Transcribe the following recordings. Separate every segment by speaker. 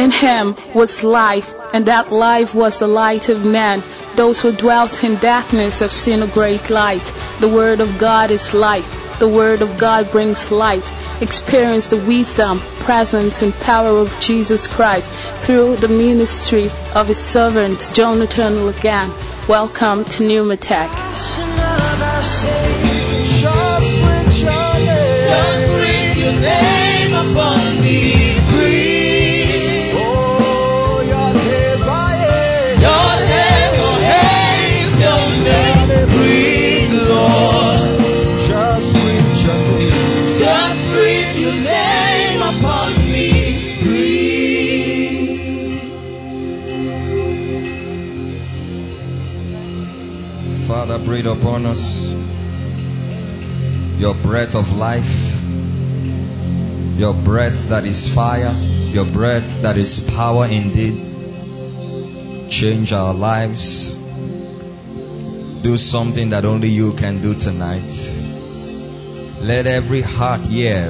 Speaker 1: In him was life, and that life was the light of men. Those who dwelt in darkness have seen a great light. The word of God is life. The word of God brings light. Experience the wisdom, presence, and power of Jesus Christ through the ministry of his servant Jonathan Lagan. Welcome to Pneumatech.
Speaker 2: Just breathe your name upon me. Breathe.
Speaker 3: Oh, your head by head.
Speaker 2: Your hands, your name. Breathe, Lord.
Speaker 3: Just breathe your name.
Speaker 2: Just breathe your name upon me. Breathe.
Speaker 3: Father, breathe upon us your breath of life, your breath that is fire, your breath that is power indeed. Change our lives. Do something that only you can do tonight. Let every heart here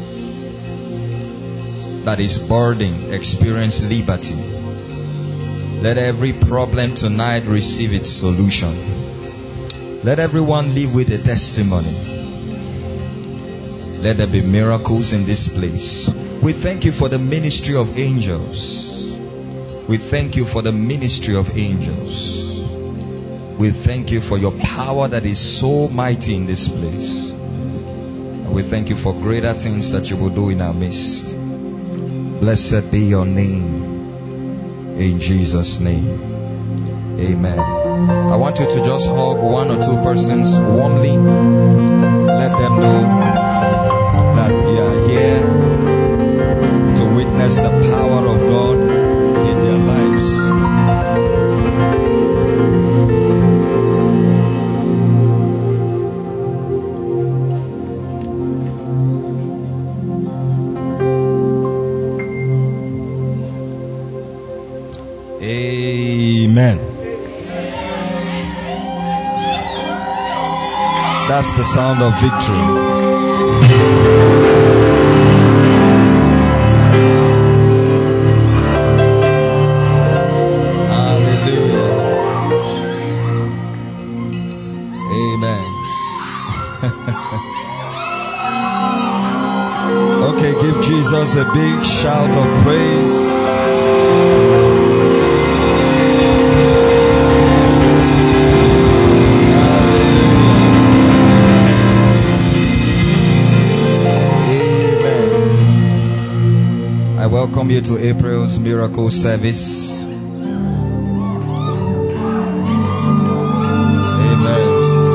Speaker 3: that is burdened experience liberty. Let every problem tonight receive its solution. Let everyone live with a testimony. Let there be miracles in this place. We thank you for the ministry of angels. We thank you for the ministry of angels. We thank you for your power that is so mighty in this place. And we thank you for greater things that you will do in our midst. Blessed be your name. In Jesus' name. Amen. I want you to just hug one or two persons warmly. Let them know that we are here to witness the power of God in their lives. Amen. That's the sound of victory. Okay, give Jesus a big shout of praise. Amen. I welcome you to April's miracle service. Amen.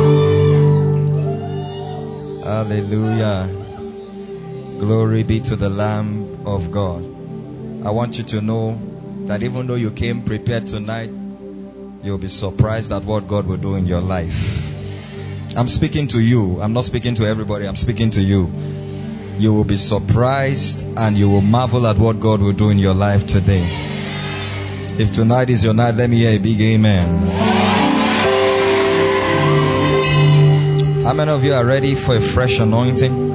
Speaker 3: Hallelujah. Glory be to the Lamb of God. I want you to know that even though you came prepared tonight, you'll be surprised at what God will do in your life. I'm speaking to you. I'm not speaking to everybody. I'm speaking to you. You will be surprised and you will marvel at what God will do in your life today. If tonight is your night, let me hear a big amen. How many of you are ready for a fresh anointing?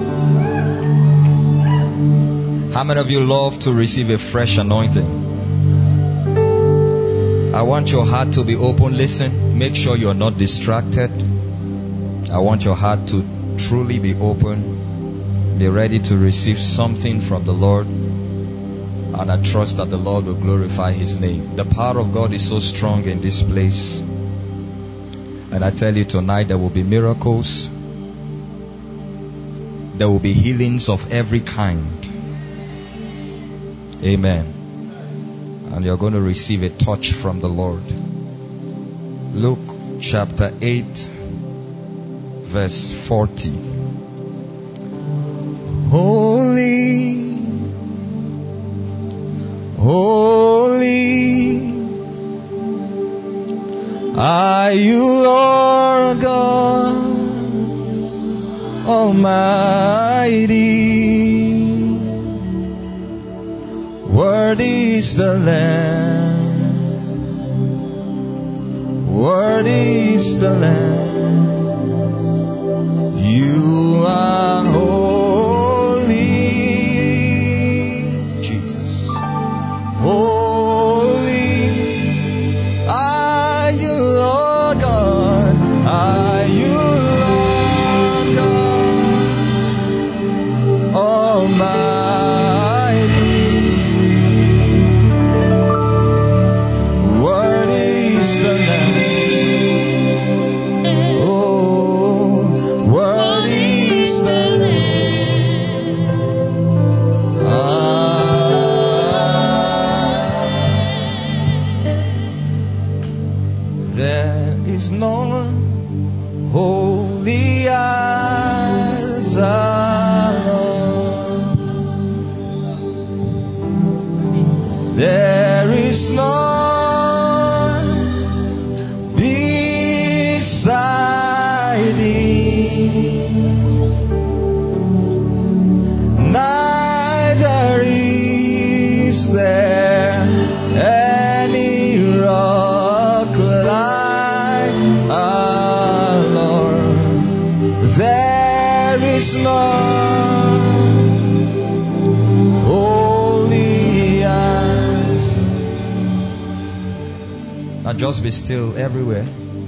Speaker 3: How many of you love to receive a fresh anointing? I want your heart to be open. Listen, make sure you're not distracted. I want your heart to truly be open. Be ready to receive something from the Lord. And I trust that the Lord will glorify His name. The power of God is so strong in this place. And I tell you tonight, there will be miracles. There will be healings of every kind. Amen. And you're going to receive a touch from the Lord. Luke chapter 8, verse 40. Holy, holy are you, Lord God Almighty. Worthy is the Lamb. Worthy is the Lamb. You are holy, Jesus. There is none beside thee. Neither is there any rock like our Lord. There is none holy as. Now just be still everywhere.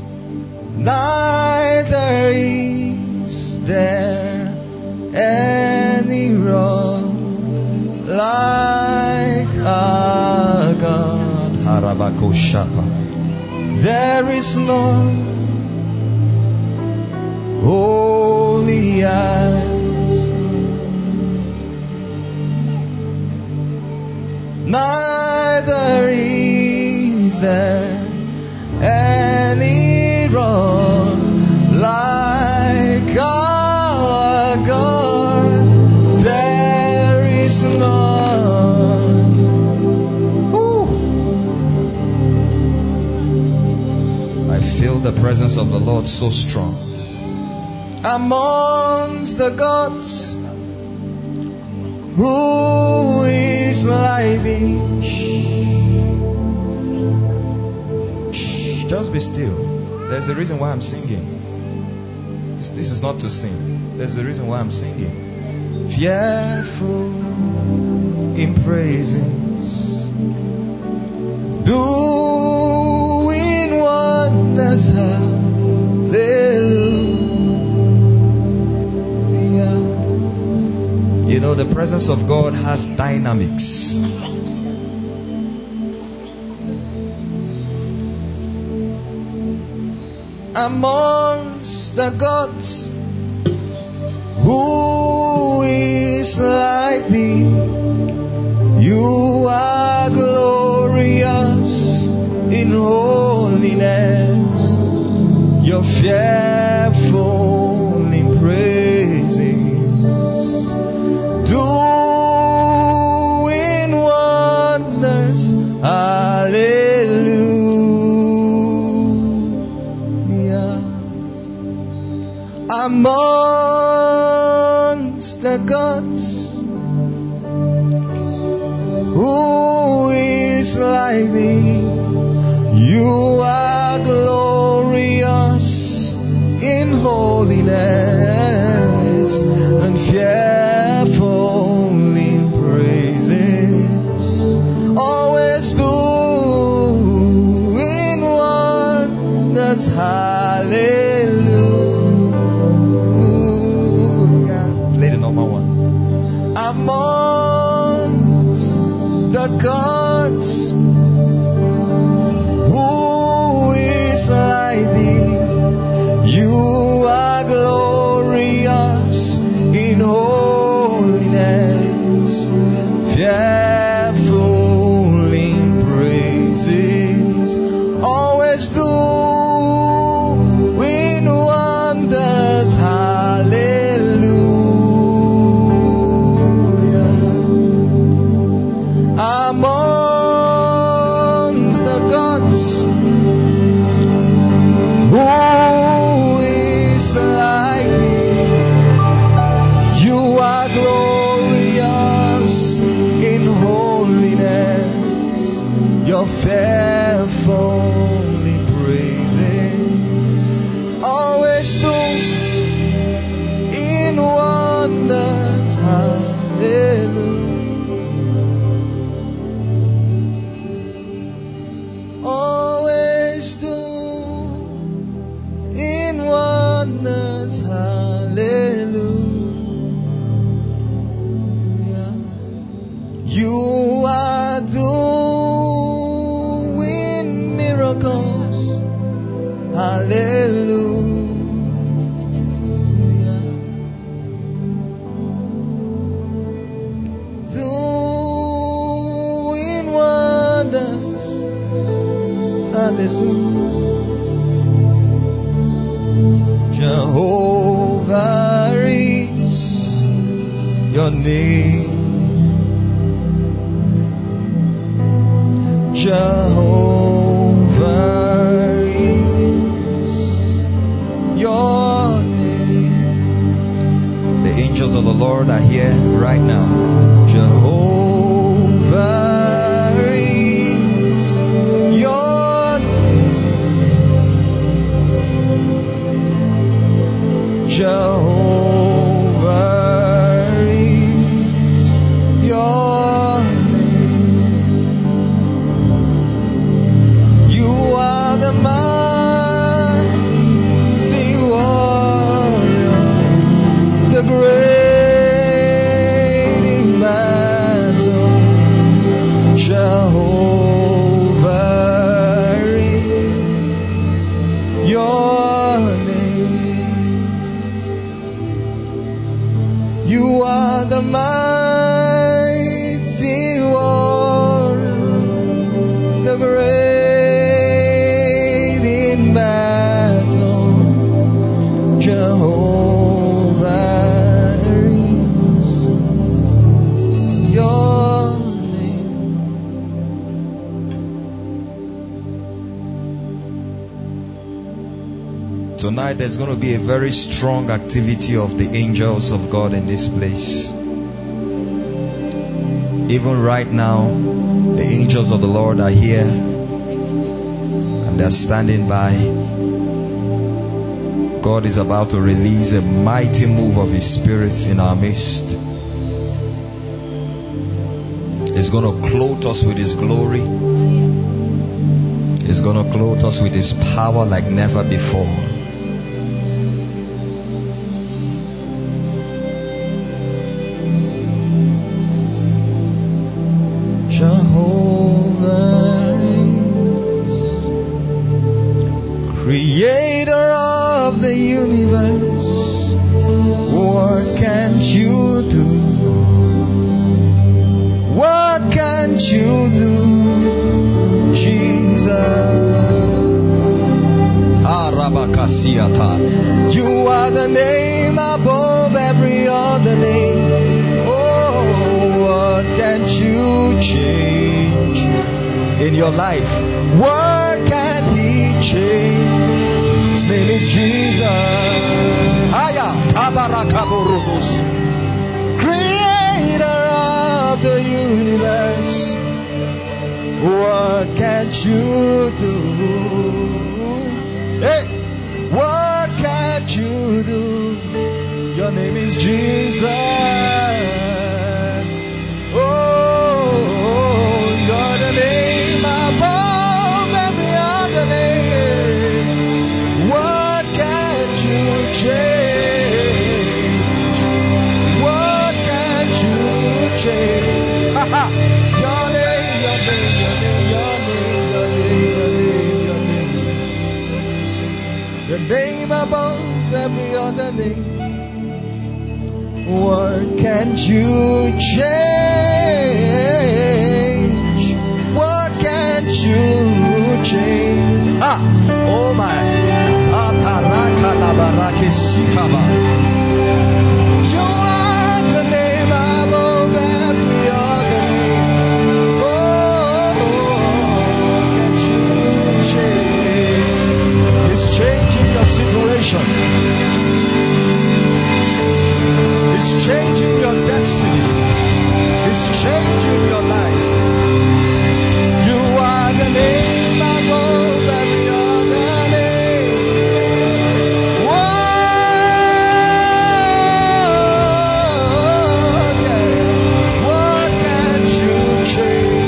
Speaker 3: Neither is there any rock like our God. Harabakoshapa. There is none holy as. Neither is there any rock like our God. There is none. Ooh. I feel the presence of the Lord so strong. Amongst the gods, who is like thee? Shh, just be still. There's a reason why I'm singing. This is not to sing. There's a reason why I'm singing. Fearful in praises, doing wonders, hallelujah. You know, the presence of God has dynamics. Amongst the gods, who is like thee? You are glorious in holiness. You're fearful in praises, doing wonders, hallelujah. Amongst the gods, who is like thee? You are glorious in holiness and fearful in praises, always doing wonders, hallelujah. Play the number one. Amongst the gods, who is like thee? You are glorious in holiness, fearful in praises, always doing wonders, hallelujah. Amongst the gods, who is like thee? You are glorious in holiness. You're fearful in praises, always doing wonders, hallelujah. Always doing wonders, hallelujah. You are doing miracles, hallelujah. Doing wonders, hallelujah. Jehovah is your name. Jehovah is your name. The angels of the Lord are here right now. Jehovah is your name. Jehovah is your name. You are the mighty warrior, the great in battle. Jehovah is your name. You are the mighty warrior, the great in battle. Jehovah is your name. Tonight there's going to be a very strong activity of the angels of God in this place. Even right now, the angels of the Lord are here and they're standing by. God is about to release a mighty move of His Spirit in our midst. He's going to clothe us with His glory. He's going to clothe us with His power like never before. Jehovah is Creator of the universe. What can't you do? What can't you do, Jesus? You are the name above every other name. Oh, what can't you change in your life? What can He change? His name is Jesus. Creator of the universe. What can't you do? Hey, what can't you do? Your name is Jesus. Oh, you're the name above every other name. What can't you change? What can't you change? Your name, your name, your name, your name, your name, your name, your name above every other name. What can't you change? What can't you change? Oh my. You are the name above every other name. Oh, can't you change? It's changing your situation. It's changing your destiny. It's changing your life. You are the name above every other name. Whoa, yeah. What can't you change?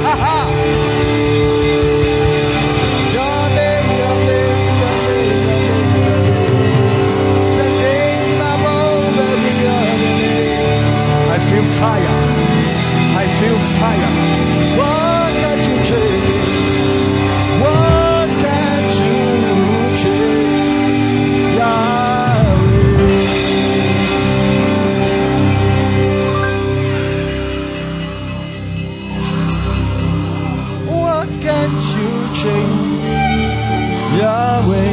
Speaker 3: Your name, your name, your name, your name, your name. The name above every other name. I feel fire. I feel fire. What can't you change? What can't you change? Yahweh. What can't you change? Yahweh.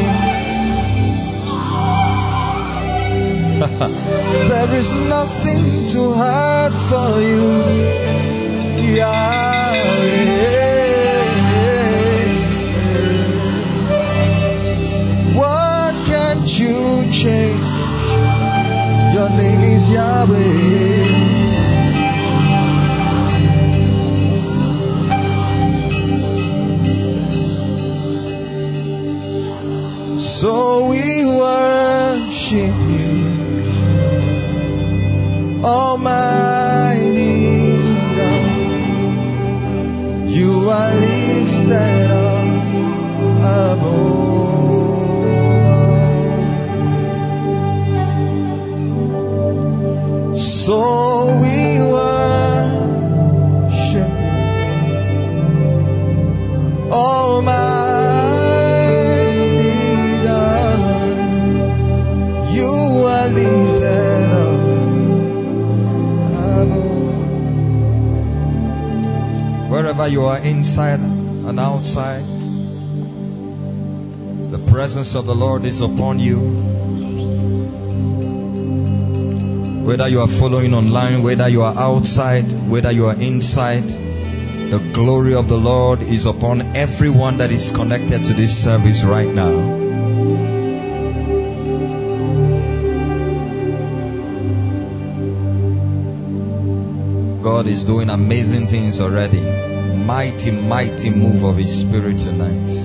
Speaker 3: There is nothing too hard for you, Yahweh. is Yahweh. So we worship you, Almighty God. You are lifted up above all. So we worship you, Almighty God. You are lifted up above. Wherever you are, inside and outside, the presence of the Lord is upon you. Whether you are following online, whether you are outside, whether you are inside, the glory of the Lord is upon everyone that is connected to this service right now. God is doing amazing things already. Mighty, mighty move of His Spirit tonight.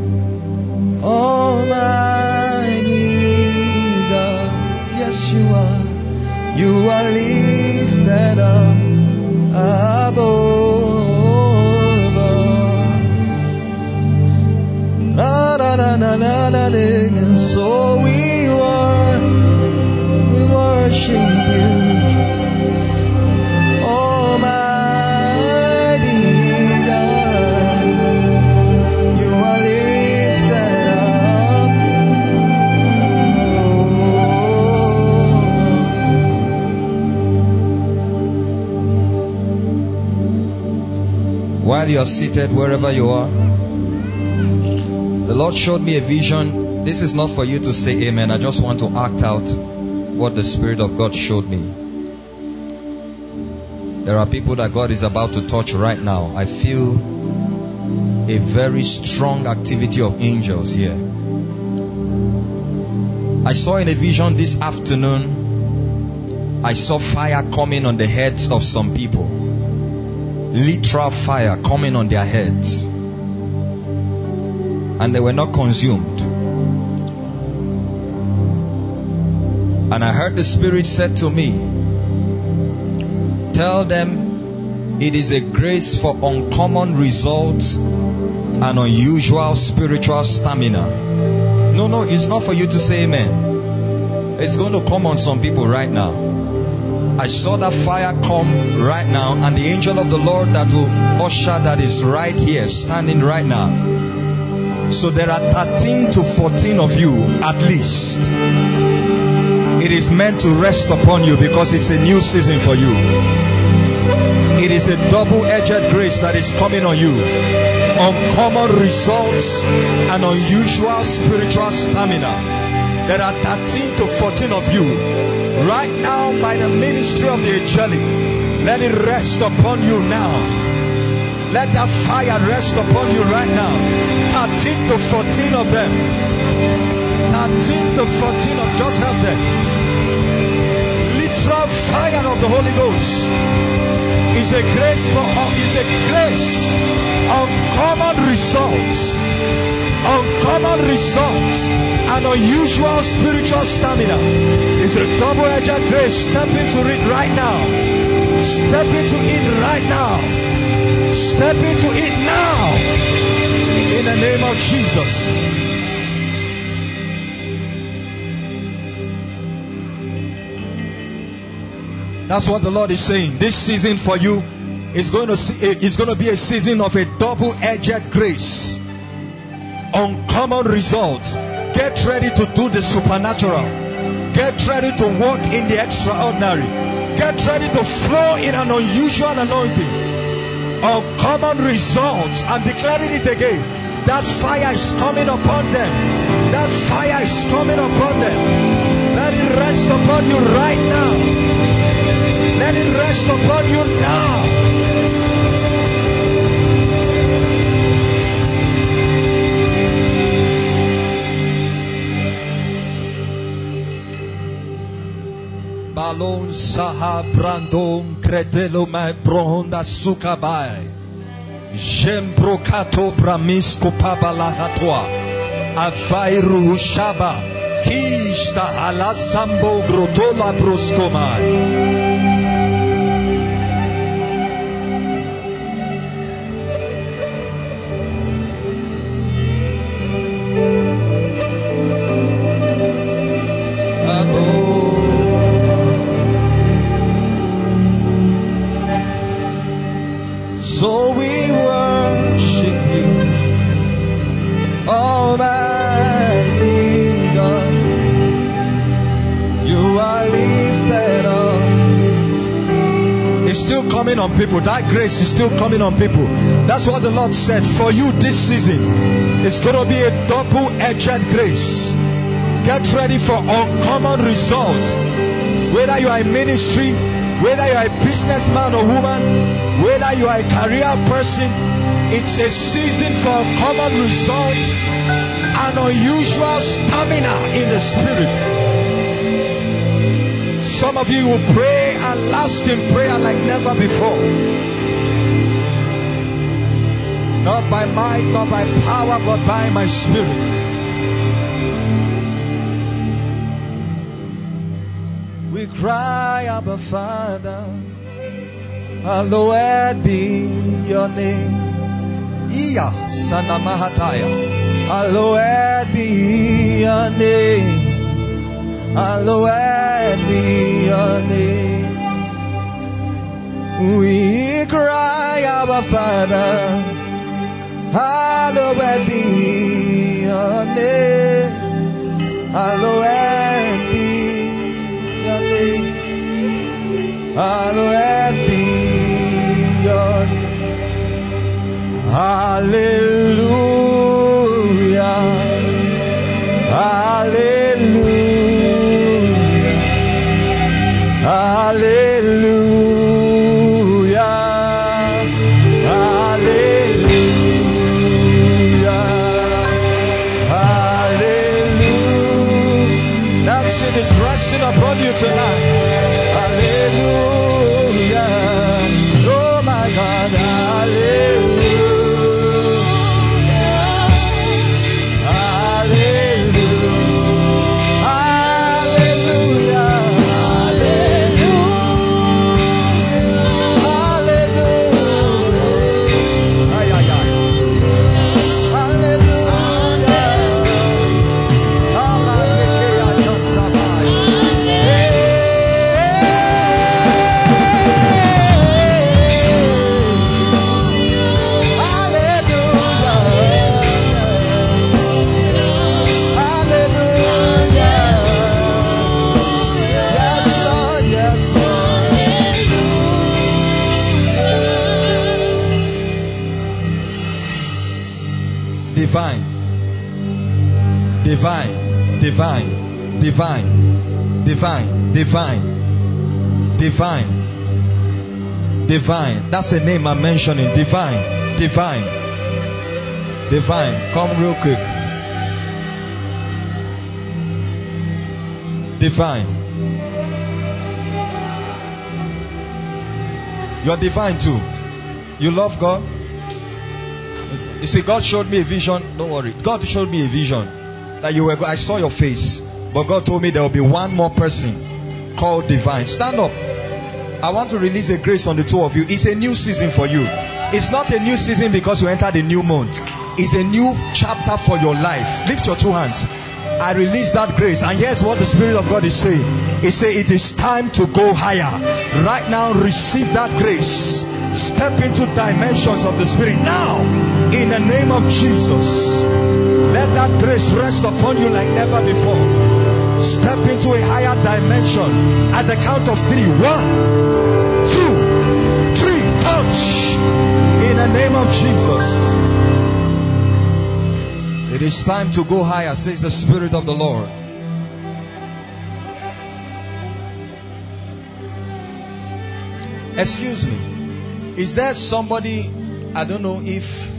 Speaker 3: Almighty God, yes you are. You are lifted up above all. Na, na, na, na, na, na, na. So we worship you, Almighty God. You are lifted up. While you are seated wherever you are, the Lord showed me a vision. This is not for you to say amen. I just want to act out what the Spirit of God showed me. There are people that God is about to touch right now. I feel a very strong activity of angels here. I saw in a vision this afternoon, I saw fire coming on the heads of some people. Literal fire coming on their heads. And they were not consumed. And I heard the Spirit said to me, tell them it is a grace for uncommon results and unusual spiritual stamina. No, it's not for you to say amen. It's going to come on some people right now. I saw that fire come right now, and the angel of the Lord that will usher that is right here, standing right now. So there are 13 to 14 of you at least. It is meant to rest upon you because it's a new season for you. It is a double-edged grace that is coming on you. Uncommon results and unusual spiritual stamina. There are 13 to 14 of you right now by the ministry of the angelic. Let it rest upon you now. Let that fire rest upon you right now. 13 to 14 of them. 13 to 14 of, just help them. Literal fire of the Holy Ghost is a grace for all. Is a grace. Uncommon results. Uncommon results and unusual spiritual stamina is a double-edged grace. Step into it right now. Step into it right now. Step into it now. In the name of Jesus. That's what the Lord is saying. This season for you is going to be a season of a double-edged grace. Uncommon results. Get ready to do the supernatural. Get ready to walk in the extraordinary. Get ready to flow in an unusual anointing. Uncommon results. I'm declaring it again. That fire is coming upon them. That fire is coming upon them. Let it rest upon you right now. Let it rest upon you now. Alon Saha Brandon Cretelo my Bronda Sukabai Jembrokato Bramisco Pabalahatwa Avairu Shaba Kista Alasambo Grotola Broskomai. So we worship you, Almighty God. You are lifted up. It's still coming on people. That grace is still coming on people. That's what the Lord said. For you this season, it's going to be a double-edged grace. Get ready for uncommon results. Whether you are in ministry, whether you are a businessman or woman, whether you are a career person, it's a season for common results and unusual stamina in the spirit. Some of you will pray and last in prayer like never before. Not by might, not by power, but by my spirit. We cry, Abba Father, hallowed be your name. Iya Sanamahataya. Hallowed be your name. Hallowed be your name. We cry, Abba Father, hallowed be your name. Hallowed be your name. Hallowed be your name. Hallelujah. Hallelujah. Hallelujah. Hallelujah. Hallelujah. That sin is resting upon you tonight. Hallelujah. Oh my God. Hallelujah. Divine, divine, divine, divine, divine, divine, divine, divine. That's a name I'm mentioning. Divine, divine, divine. Come real quick. Divine. You're divine too. You love God. You see, God showed me a vision. Don't worry. God showed me a vision that you were. I saw your face, but God told me there will be one more person called divine. Stand up. I want to release a grace on the two of you. It's a new season for you. It's not a new season because you entered a new month. It's a new chapter for your life. Lift your two hands. I release that grace, and here's what the Spirit of God is saying. He said it is time to go higher. Right now, receive that grace. Step into dimensions of the Spirit now. In the name of Jesus, let that grace rest upon you like never before. Step into a higher dimension at the count of 3. 1, 2, 3. Touch. In the name of Jesus. It is time to go higher, says the Spirit of the Lord. Excuse me. Is there somebody, I don't know if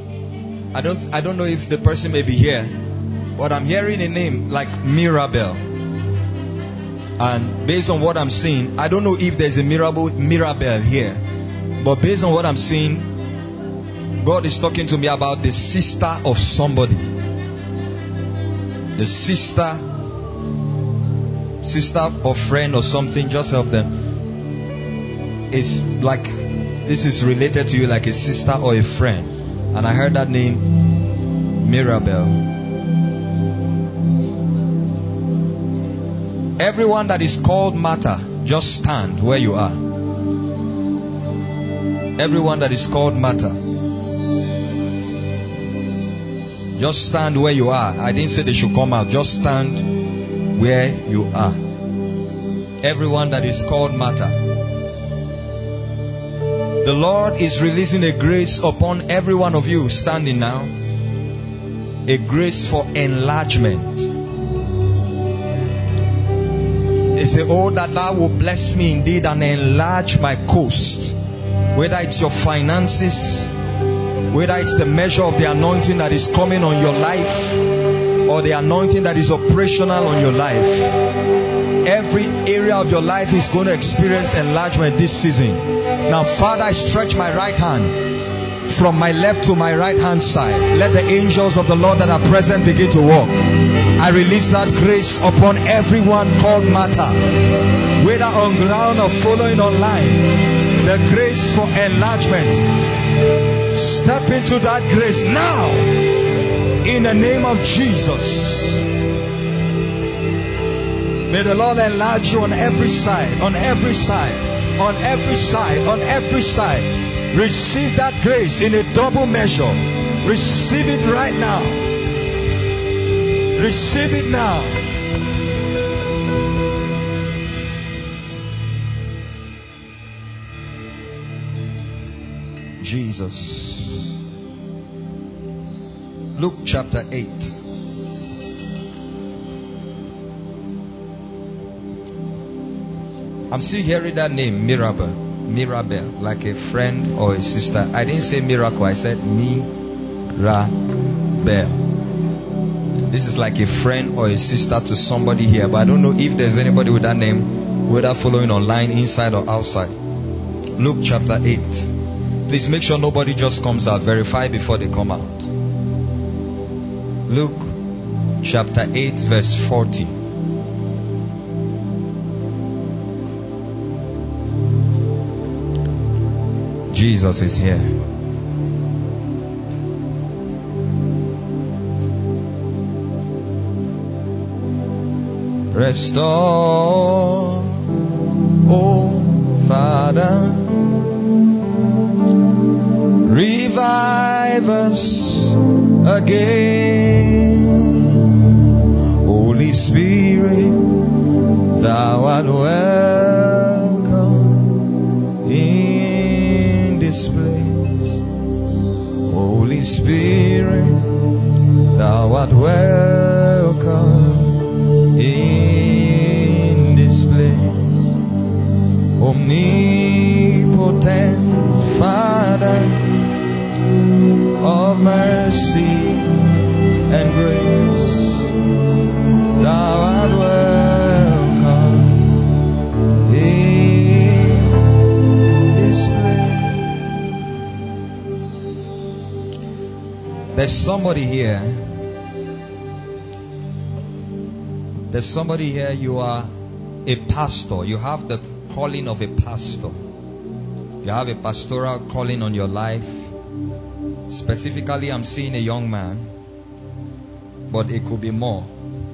Speaker 3: the person may be here, but I'm hearing a name like Mirabel. And based on what I'm seeing, I don't know if there's a Mirabel here, but based on what I'm seeing, God is talking to me about the sister of somebody. The sister or friend or something, just help them. It's like this is related to you like a sister or a friend. And I heard that name, Mirabel. Everyone that is called Martha, just stand where you are. Everyone that is called Martha, just stand where you are. I didn't say they should come out. Just stand where you are. Everyone that is called Martha. The Lord is releasing a grace upon every one of you standing now. A grace for enlargement. They say, oh, that thou will bless me indeed and enlarge my coast. Whether it's your finances, whether it's the measure of the anointing that is coming on your life, or the anointing that is operational on your life. Every area of your life is going to experience enlargement this season. Now, Father, I stretch my right hand from my left to my right hand side. Let the angels of the Lord that are present begin to walk. I release that grace upon everyone called Martha, whether on ground or following online. The grace for enlargement. Step into that grace now in the name of Jesus. May the Lord enlarge you on every side, on every side, on every side, on every side. Receive that grace in a double measure. Receive it right now. Receive it now. Jesus. Luke chapter 8. I'm still hearing that name, Mirabel, like a friend or a sister. I didn't say miracle, I said Mirabel. This is like a friend or a sister to somebody here, but I don't know if there's anybody with that name, whether following online, inside or outside. Luke chapter 8. Please make sure nobody just comes out. Verify before they come out. Luke chapter 8 verse 40. Jesus is here. Restore, oh Father, revive us again. Holy Spirit, thou art welcome in this place. Holy Spirit, thou art welcome in this place. Omnipotent Father of mercy and grace, thou art welcome in this place. There's somebody here. There's somebody here. You are a pastor. You have the calling of a pastor. You have a pastoral calling on your life. Specifically, I'm seeing a young man, but it could be more.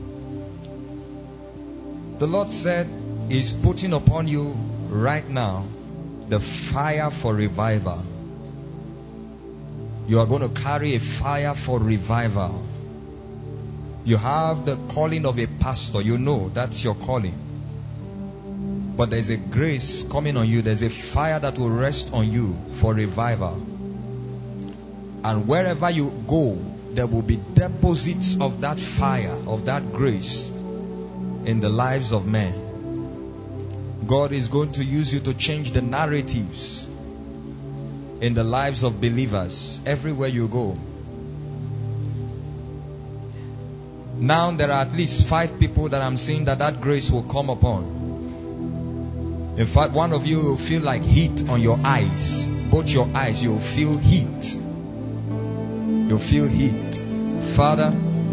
Speaker 3: The Lord said He's putting upon you right now the fire for revival. You are going to carry a fire for revival. You have the calling of a pastor. You know that's your calling. But there's a grace coming on you. There's a fire that will rest on you for revival. And wherever you go, there will be deposits of that fire, of that grace in the lives of men. God is going to use you to change the narratives in the lives of believers everywhere you go. Now there are at least 5 people that I'm seeing that grace will come upon. In fact, one of you will feel like heat on your eyes. Both your eyes, you'll feel heat. You'll feel heat. Father,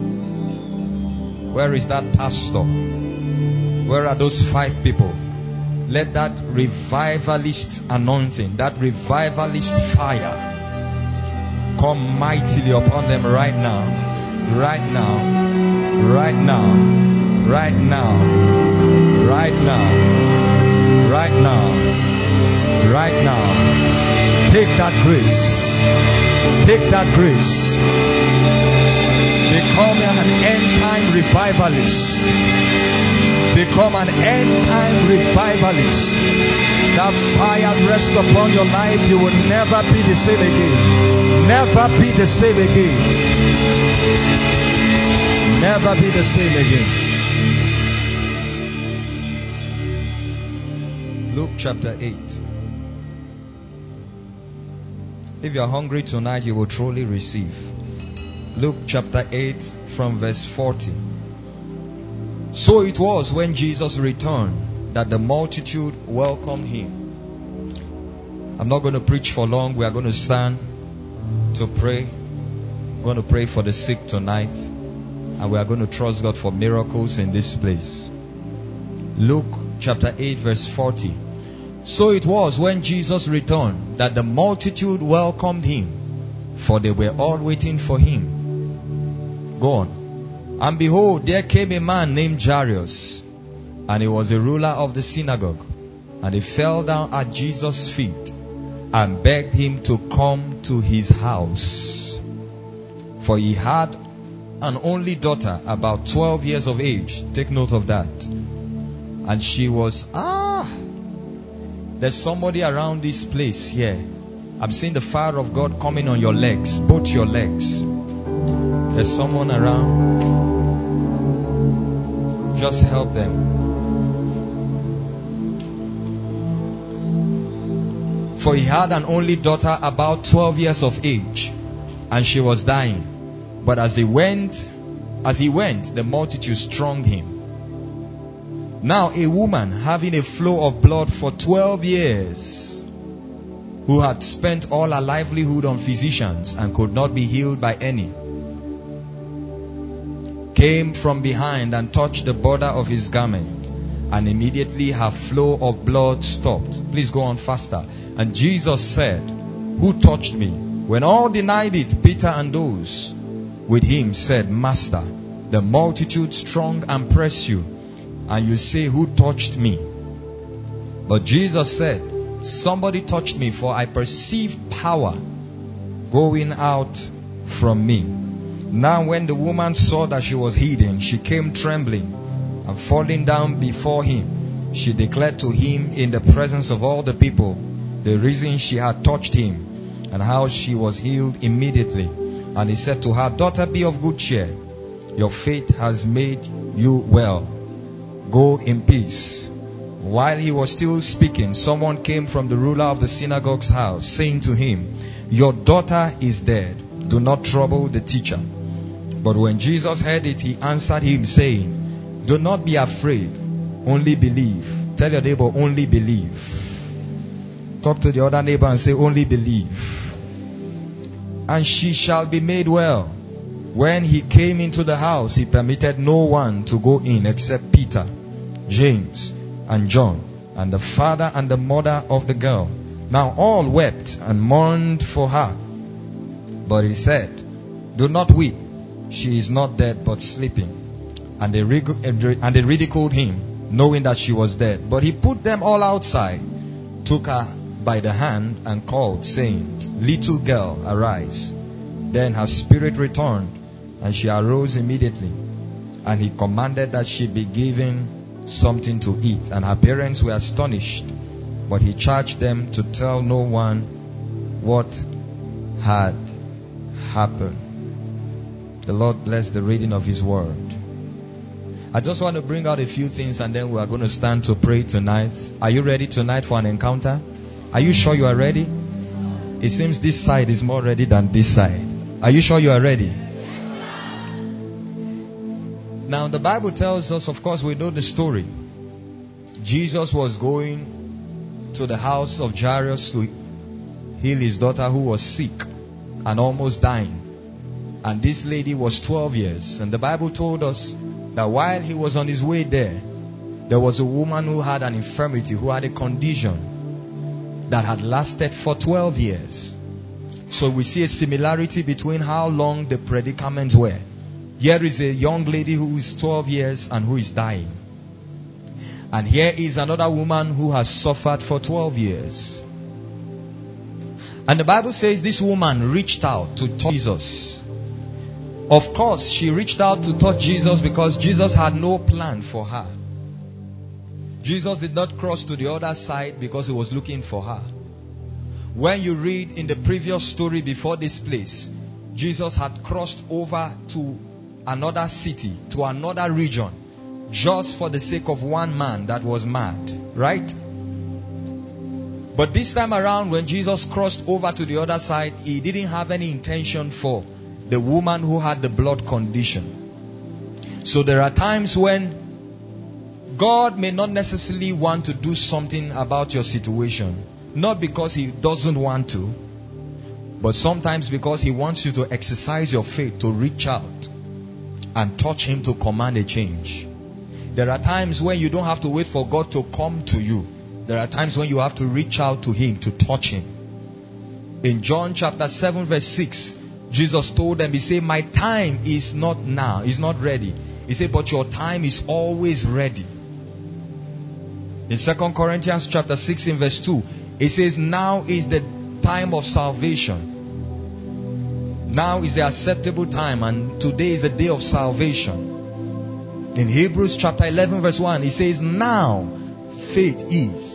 Speaker 3: where is that pastor? Where are those 5 people? Let that revivalist anointing, that revivalist fire come mightily upon them right now. Right now. Right now. Right now. Right now. Right now. Right now. Take that grace. Take that grace. Become an end-time revivalist. Become an end-time revivalist. That fire rest upon your life. You will never be the same again. Never be the same again. Never be the same again. Luke chapter 8. If you are hungry tonight, you will truly receive. Luke chapter 8 from verse 40. So it was when Jesus returned that the multitude welcomed him. I'm not going to preach for long. We are going to stand to pray. We're going to pray for the sick tonight. And we are going to trust God for miracles in this place. Luke chapter 8 verse 40. So it was when Jesus returned that the multitude welcomed him, for they were all waiting for him. Go on. And behold, there came a man named Jairus, and he was a ruler of the synagogue. And he fell down at Jesus' feet and begged him to come to his house. For he had an only daughter, about 12 years of age. Take note of that. And she was, there's somebody around this place here. I'm seeing the fire of God coming on your legs, both your legs. There's someone around. Just help them. For he had an only daughter about 12 years of age, and she was dying. But as he went, the multitude thronged him. Now a woman having a flow of blood for 12 years, who had spent all her livelihood on physicians and could not be healed by any, came from behind and touched the border of his garment, and immediately her flow of blood stopped. Please go on faster. And Jesus said, Who touched me? When all denied it, Peter and those with him said, Master, the multitude strong and press you, and you say, Who touched me? But Jesus said, Somebody touched me, for I perceived power going out from me. Now when the woman saw that she was hidden, she came trembling, and falling down before him, she declared to him in the presence of all the people the reason she had touched him, and how she was healed immediately. And he said to her, Daughter, be of good cheer. Your faith has made you well. Go in peace. While he was still speaking, someone came from the ruler of the synagogue's house, saying to him, Your daughter is dead. Do not trouble the teacher. But when Jesus heard it, he answered him, saying, Do not be afraid. Only believe. Tell your neighbor, only believe. Talk to the other neighbor and say, only believe. And she shall be made well. When he came into the house, he permitted no one to go in except Peter, James, and John, and the father and the mother of the girl. Now all wept and mourned for her. But he said, Do not weep. She is not dead, but sleeping. And they ridiculed him, knowing that she was dead. But he put them all outside, took her by the hand, and called, saying, Little girl, arise. Then her spirit returned, and she arose immediately. And he commanded that she be given something to eat. And her parents were astonished. But he charged them to tell no one what had happened. The Lord bless the reading of his word. I just want to bring out a few things, and then we are going to stand to pray tonight. Are you ready tonight for an encounter? Are you sure you are ready? It seems this side is more ready than this side. Are you sure you are ready? Now the Bible tells us, of course, we know the story. Jesus was going to the house of Jairus to heal his daughter who was sick and almost dying. And this lady was 12 years. And the Bible told us that while he was on his way there was a woman who had an infirmity, who had a condition that had lasted for 12 years. So we see a similarity between how long the predicaments were. Here is a young lady who is 12 years and who is dying. And here is another woman who has suffered for 12 years. And the Bible says this woman reached out to touch Jesus. Of course, she reached out to touch Jesus because Jesus had no plan for her. Jesus did not cross to the other side because he was looking for her. When you read in the previous story before this place, Jesus had crossed over to another city, to another region, just for the sake of one man that was mad, right? But this time around, when Jesus crossed over to the other side, he didn't have any intention for the woman who had the blood condition. So there are times when God may not necessarily want to do something about your situation, not because he doesn't want to, but sometimes because he wants you to exercise your faith, to reach out and touch him to command a change. There are times when you don't have to wait for God to come to you. There are times when you have to reach out to him, to touch him. In John chapter 7 verse 6, Jesus told them, he said, my time is not now, is not ready. He said, but your time is always ready. In 2 Corinthians chapter 6 in verse 2, it says, now is the time of salvation. Now is the acceptable time, and today is the day of salvation. In Hebrews chapter 11 verse 1, it says, now faith is.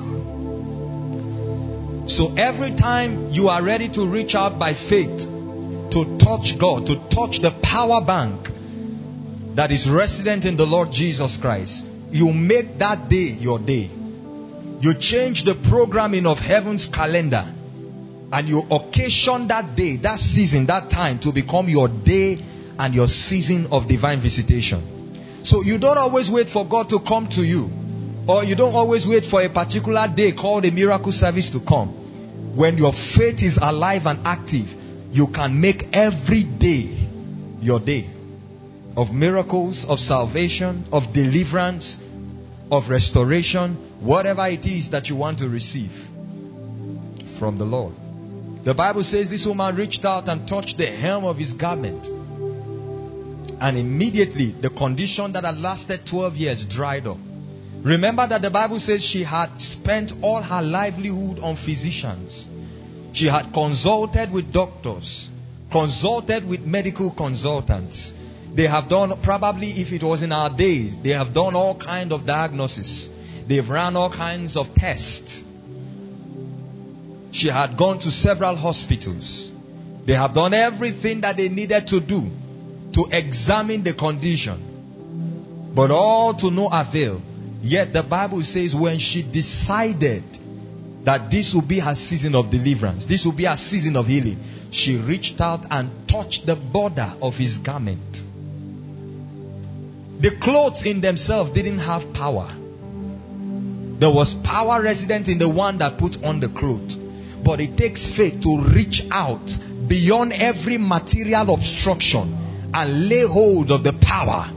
Speaker 3: So every time you are ready to reach out by faith, to touch God, to touch the power bank that is resident in the Lord Jesus Christ, you make that day your day. You change the programming of heaven's calendar, and you occasion that day, that season, that time to become your day and your season of divine visitation. So you don't always wait for God to come to you, or you don't always wait for a particular day called a miracle service to come. When your faith is alive and active, you can make every day your day of miracles, of salvation, of deliverance, of restoration, whatever it is that you want to receive from the Lord. The Bible says this woman reached out and touched the hem of his garment, and immediately the condition that had lasted 12 years dried up. Remember that the Bible says she had spent all her livelihood on physicians. She had consulted with doctors, consulted with medical consultants. They have done, probably if it was in our days, they have done all kinds of diagnosis. They've run all kinds of tests. She had gone to several hospitals. They have done everything that they needed to do to examine the condition, but all to no avail. Yet the Bible says when she decided that this will be her season of deliverance, this will be her season of healing, she reached out and touched the border of his garment. The clothes in themselves didn't have power. There was power resident in the one that put on the cloth. But it takes faith to reach out beyond every material obstruction and lay hold of the power.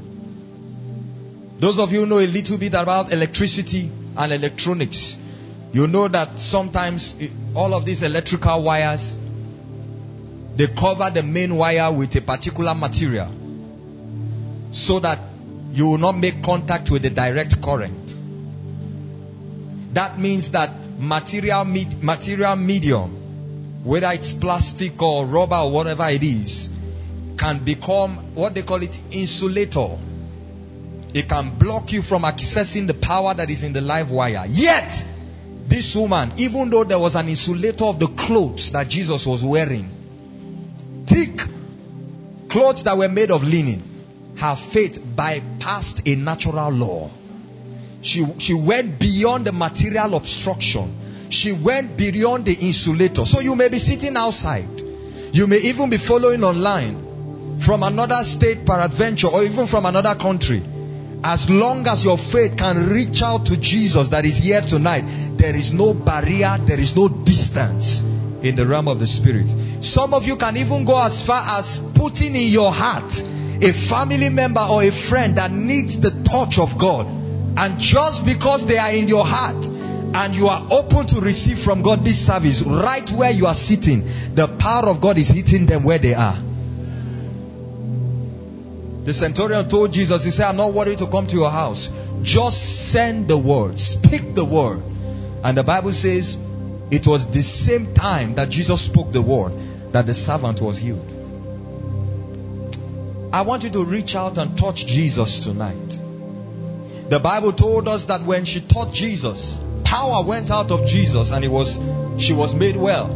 Speaker 3: Those of you who know a little bit about electricity and electronics, you know that sometimes all of these electrical wires, they cover the main wire with a particular material so that you will not make contact with the direct current. That means that material medium, whether it's plastic or rubber or whatever it is, can become what they call it insulator. It can block you from accessing the power that is in the live wire. Yet, this woman, even though there was an insulator of the clothes that Jesus was wearing, thick clothes that were made of linen, her faith bypassed a natural law. She went beyond the material obstruction. She went beyond the insulator. So you may be sitting outside. You may even be following online. from another state peradventure, or even from another country, as long as your faith can reach out to Jesus that is here tonight, there is no barrier, there is no distance in the realm of the Spirit. Some of you can even go as far as putting in your heart a family member or a friend that needs the touch of God. And just because they are in your heart and you are open to receive from God this service, right where you are sitting, the power of God is hitting them where they are. The centurion told Jesus, he said, I'm not worried to come to your house. Just send the word. Speak the word. And the Bible says it was the same time that Jesus spoke the word that the servant was healed. I want you to reach out and touch Jesus tonight. The Bible told us that when she touched Jesus, power went out of Jesus and she was made well.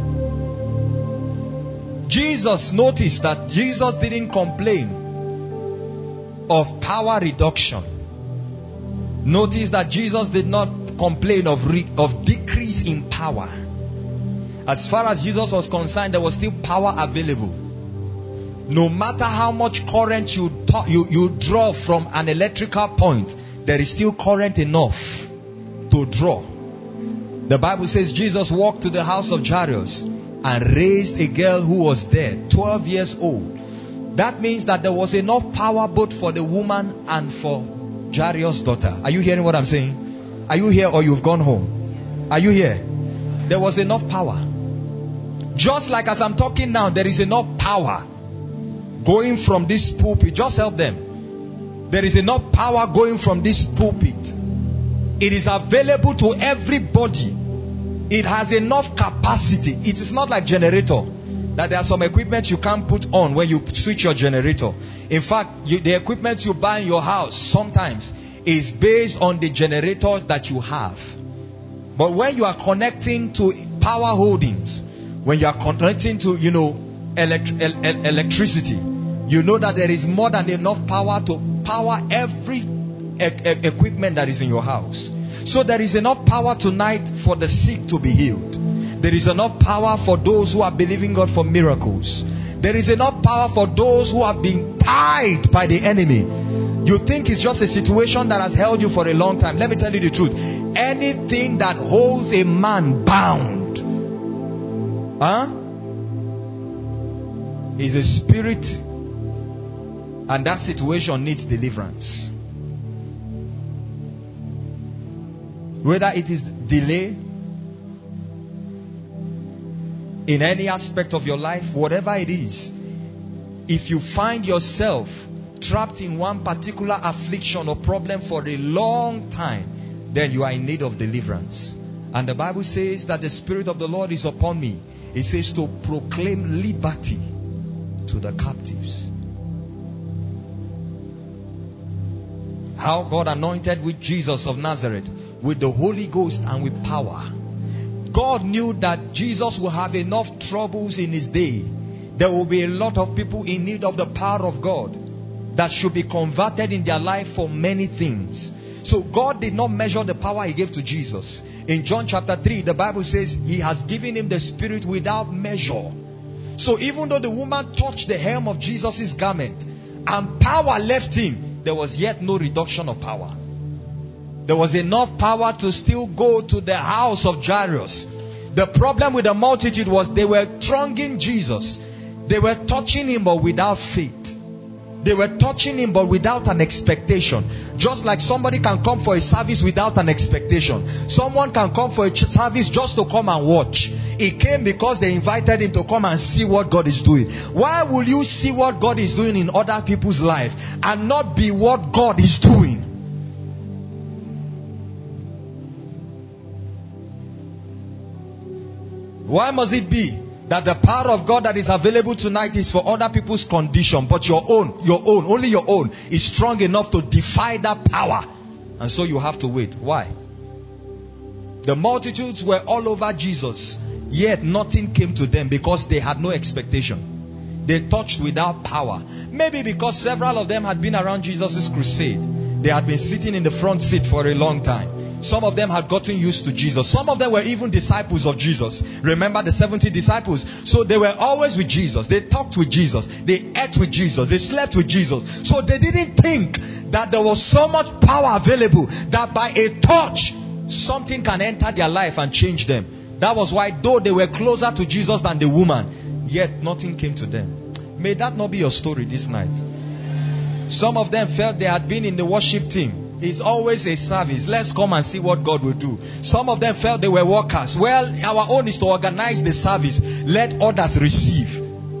Speaker 3: Jesus noticed that Jesus didn't complain of power reduction. Notice that Jesus did not complain of decrease in power. As far as Jesus was concerned, there was still power available. No matter how much current you draw from an electrical point, there is still current enough to draw. The Bible says Jesus walked to the house of Jairus and raised a girl who was dead, 12 years old. That means that there was enough power both for the woman and for Jairus' daughter. Are you hearing what I'm saying? Are you here or you've gone home? Are you here? There was enough power. Just like as I'm talking now, there is enough power going from this pulpit. Just help them. There is enough power going from this pulpit. It is available to everybody. It has enough capacity. It is not like generator, that there are some equipment you can't put on when you switch your generator. In fact, the equipment you buy in your house sometimes is based on the generator that you have. But when you are connecting to power holdings, when you are connecting to, electricity, you know that there is more than enough power to power every equipment that is in your house. So there is enough power tonight for the sick to be healed. There is enough power for those who are believing God for miracles. There is enough power for those who have been tied by the enemy. You think it's just a situation that has held you for a long time. Let me tell you the truth. Anything that holds a man bound is a spirit, and that situation needs deliverance. Whether it is delay in any aspect of your life, whatever it is, if you find yourself trapped in one particular affliction or problem for a long time, then you are in need of deliverance. And the Bible says that the Spirit of the Lord is upon me. It says to proclaim liberty to the captives. How God anointed with Jesus of Nazareth with the Holy Ghost and with power. God knew that Jesus will have enough troubles in his day. There will be a lot of people in need of the power of God that should be converted in their life for many things. So God did not measure the power he gave to Jesus. In John chapter 3, the Bible says he has given him the Spirit without measure. So even though the woman touched the hem of Jesus' garment and power left him, there was yet no reduction of power. There was enough power to still go to the house of Jairus. The problem with the multitude was they were thronging Jesus. They were touching him but without faith. They were touching him but without an expectation. Just like somebody can come for a service without an expectation. Someone can come for a service just to come and watch. He came because they invited him to come and see what God is doing. Why will you see what God is doing in other people's life and not be what God is doing? Why must it be that the power of God that is available tonight is for other people's condition, but your own, only your own is strong enough to defy that power? And so you have to wait. Why? The multitudes were all over Jesus, yet nothing came to them because they had no expectation. They touched without power. Maybe because several of them had been around Jesus' crusade. They had been sitting in the front seat for a long time. Some of them had gotten used to Jesus. Some of them were even disciples of Jesus. Remember the 70 disciples? So they were always with Jesus. They talked with Jesus. They ate with Jesus. They slept with Jesus. So they didn't think that there was so much power available that by a touch, something can enter their life and change them. That was why, though they were closer to Jesus than the woman, yet nothing came to them. May that not be your story this night. Some of them felt they had been in the worship team. It's always a service. Let's come and see what God will do. Some of them felt they were workers. Well, our own is to organize the service. Let others receive.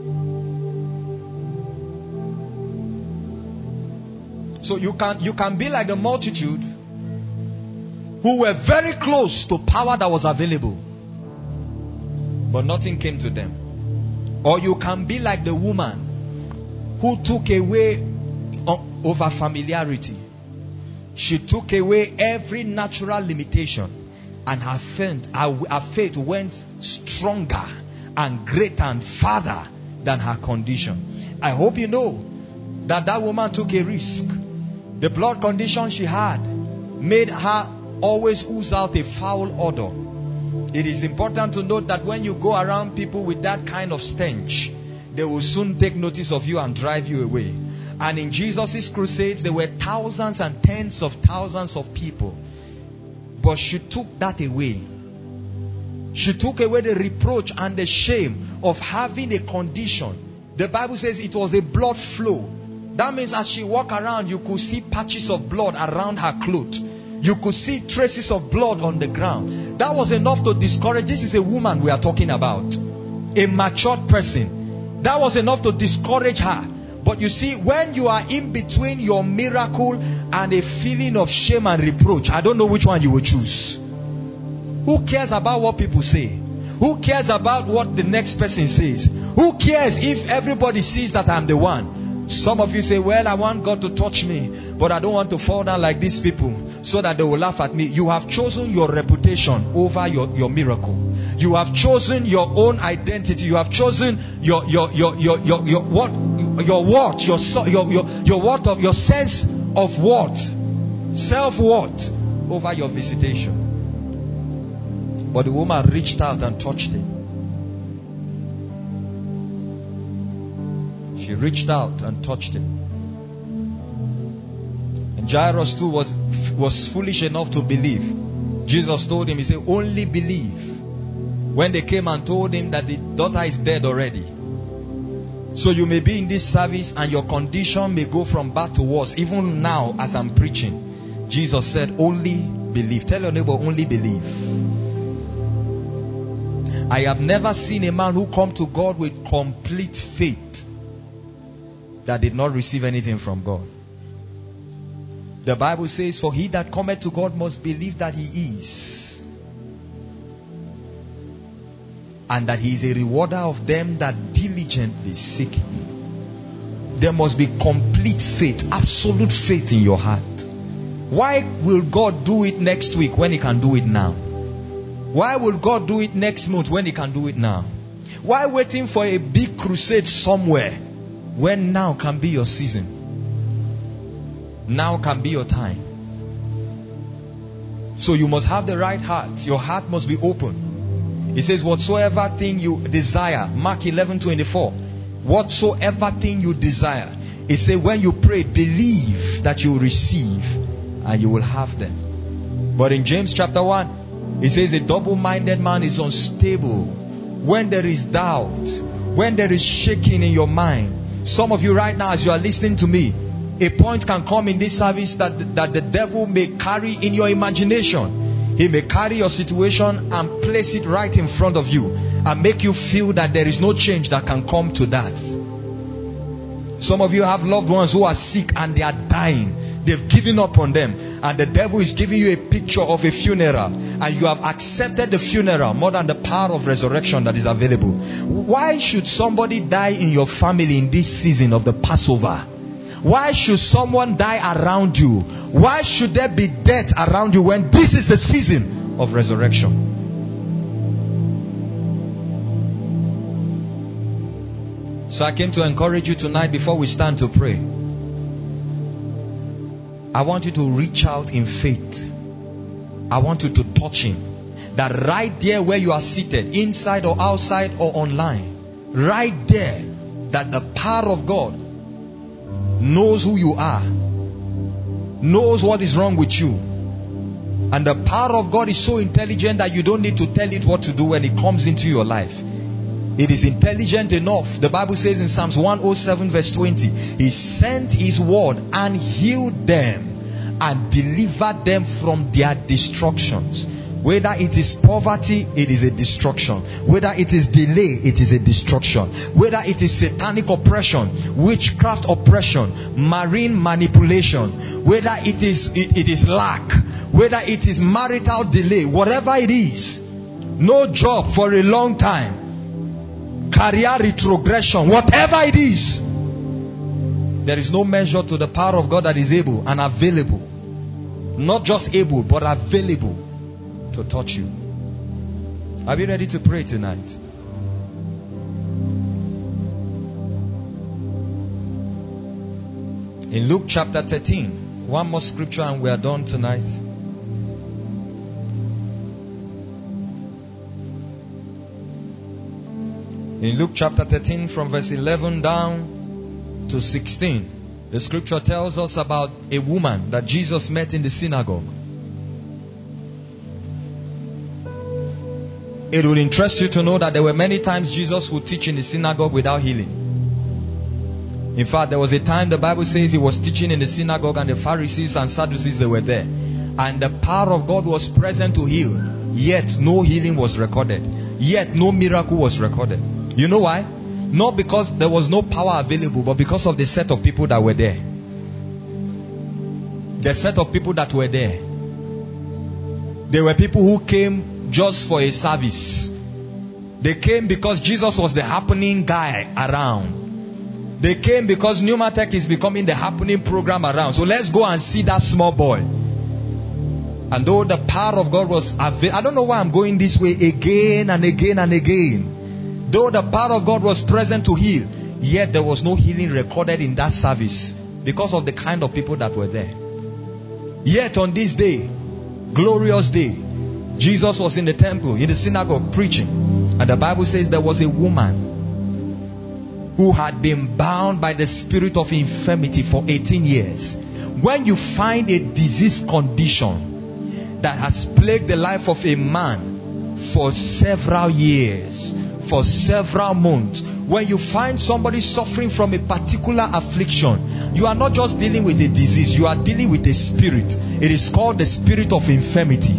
Speaker 3: So you can be like the multitude who were very close to power that was available, but nothing came to them. Or you can be like the woman who took away over familiarity. She took away every natural limitation, and her faith went stronger and greater and farther than her condition. I hope you know that woman took a risk. The blood condition she had made her always ooze out a foul odor. It is important to note that when you go around people with that kind of stench, they will soon take notice of you and drive you away. And in Jesus' crusades, there were thousands and tens of thousands of people. But she took that away. She took away the reproach and the shame of having a condition. The Bible says it was a blood flow. That means as she walked around, you could see patches of blood around her clothes. You could see traces of blood on the ground. That was enough to discourage. This is a woman we are talking about. A matured person. That was enough to discourage her. But you see, when you are in between your miracle and a feeling of shame and reproach, I don't know which one you will choose. Who cares about what people say? Who cares about what the next person says? Who cares if everybody sees that I'm the one? Some of you say, well, I want God to touch me, but I don't want to fall down like these people so that they will laugh at me. You have chosen your reputation over your miracle. You have chosen your own identity. You have chosen your sense of worth, self-worth over your visitation. But the woman reached out and touched him. She reached out and touched him. And Jairus too was foolish enough to believe. Jesus told him, he said, only believe. When they came and told him that the daughter is dead already. So you may be in this service and your condition may go from bad to worse. Even now as I'm preaching, Jesus said, only believe. Tell your neighbor, only believe. I have never seen a man who come to God with complete faith that did not receive anything from God. The Bible says, for he that cometh to God must believe that he is, and that he is a rewarder of them that diligently seek him. There must be complete faith, absolute faith in your heart. Why will God do it next week when he can do it now? Why will God do it next month when he can do it now? Why waiting for a big crusade somewhere when now can be your season? Now can be your time. So you must have the right heart. Your heart must be open. It says, whatsoever thing you desire. Mark 11:24. Whatsoever thing you desire. It says, when you pray, believe that you will receive and you will have them. But in James chapter 1, it says, a double-minded man is unstable. When there is doubt, when there is shaking in your mind. Some of you right now, as you are listening to me, a point can come in this service that the devil may carry in your imagination. He may carry your situation and place it right in front of you and make you feel that there is no change that can come to that. Some of you have loved ones who are sick and they are dying. They've given up on them. And the devil is giving you a picture of a funeral. And you have accepted the funeral more than the power of resurrection that is available. Why should somebody die in your family in this season of the Passover? Why should someone die around you? Why should there be death around you when this is the season of resurrection? So I came to encourage you tonight before we stand to pray. I want you to reach out in faith. I want you to touch him. That right there where you are seated, inside or outside or online, right there, that the power of God knows who you are, knows what is wrong with you. And the power of God is so intelligent that you don't need to tell it what to do when it comes into your life. It is intelligent enough. The Bible says in Psalms 107 verse 20, He sent His word and healed them and delivered them from their destructions. Whether it is poverty, it is a destruction. Whether it is delay, it is a destruction. Whether it is satanic oppression, witchcraft oppression, marine manipulation, whether it is lack, whether it is marital delay, whatever it is, no job for a long time, career retrogression, whatever it is, there is no measure to the power of God that is able and available. Not just able, but available to touch you. Are we ready to pray tonight? In Luke chapter 13, one more scripture and we are done tonight. In Luke chapter 13 from verse 11 down to 16, the scripture tells us about a woman that Jesus met in the synagogue. It will interest you to know that there were many times Jesus would teach in the synagogue without healing. In fact, there was a time the Bible says He was teaching in the synagogue and the Pharisees and Sadducees, they were there. And the power of God was present to heal. Yet no healing was recorded. Yet no miracle was recorded. You know why? Not because there was no power available, but because of the set of people that were there. The set of people that were there. There were people who came just for a service. They came because Jesus was the happening guy around. They came because Pneumatech is becoming the happening program around. So let's go and see that small boy. And though the power of God was available, I don't know why I'm going this way again and again and again. Though the power of God was present to heal, yet there was no healing recorded in that service because of the kind of people that were there. Yet on this day, glorious day, Jesus was in the temple, in the synagogue preaching. And the Bible says there was a woman who had been bound by the spirit of infirmity for 18 years. When you find a disease condition that has plagued the life of a man for several years, for several months, when you find somebody suffering from a particular affliction, you are not just dealing with a disease, you are dealing with a spirit. It is called the spirit of infirmity.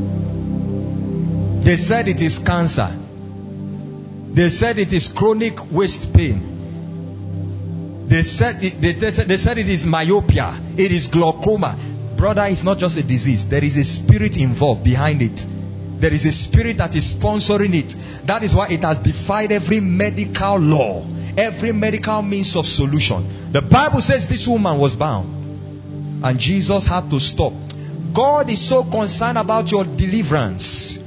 Speaker 3: They said it is cancer. They said it is chronic waist pain. They said it is myopia. It is glaucoma. Brother, it's not just a disease. There is a spirit involved behind it. There is a spirit that is sponsoring it. That is why it has defied every medical law, every medical means of solution. The Bible says this woman was bound, and Jesus had to stop. God is so concerned about your deliverance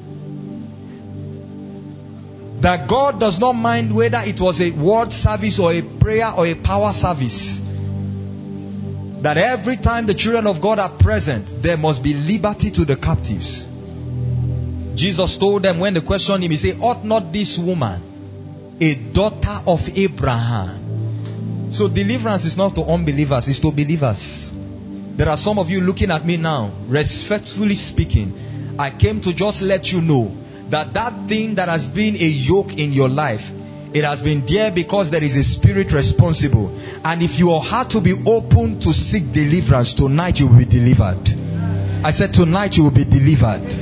Speaker 3: that God does not mind whether it was a word service or a prayer or a power service. That every time the children of God are present, there must be liberty to the captives. Jesus told them when they questioned him, He said, ought not this woman, a daughter of Abraham? So deliverance is not to unbelievers, it's to believers. There are some of you looking at me now, respectfully speaking. I came to just let you know that thing that has been a yoke in your life, it has been there because there is a spirit responsible. And if your heart to be open to seek deliverance, tonight you will be delivered. I said tonight you will be delivered.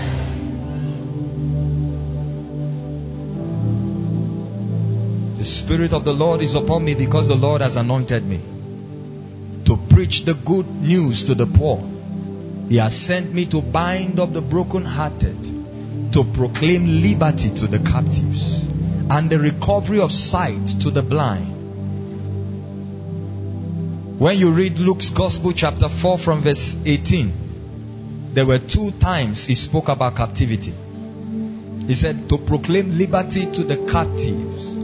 Speaker 3: The Spirit of the Lord is upon me because the Lord has anointed me to preach the good news to the poor. He has sent me to bind up the brokenhearted, to proclaim liberty to the captives, and the recovery of sight to the blind. When you read Luke's Gospel chapter 4 from verse 18, there were 2 times he spoke about captivity. He said to proclaim liberty to the captives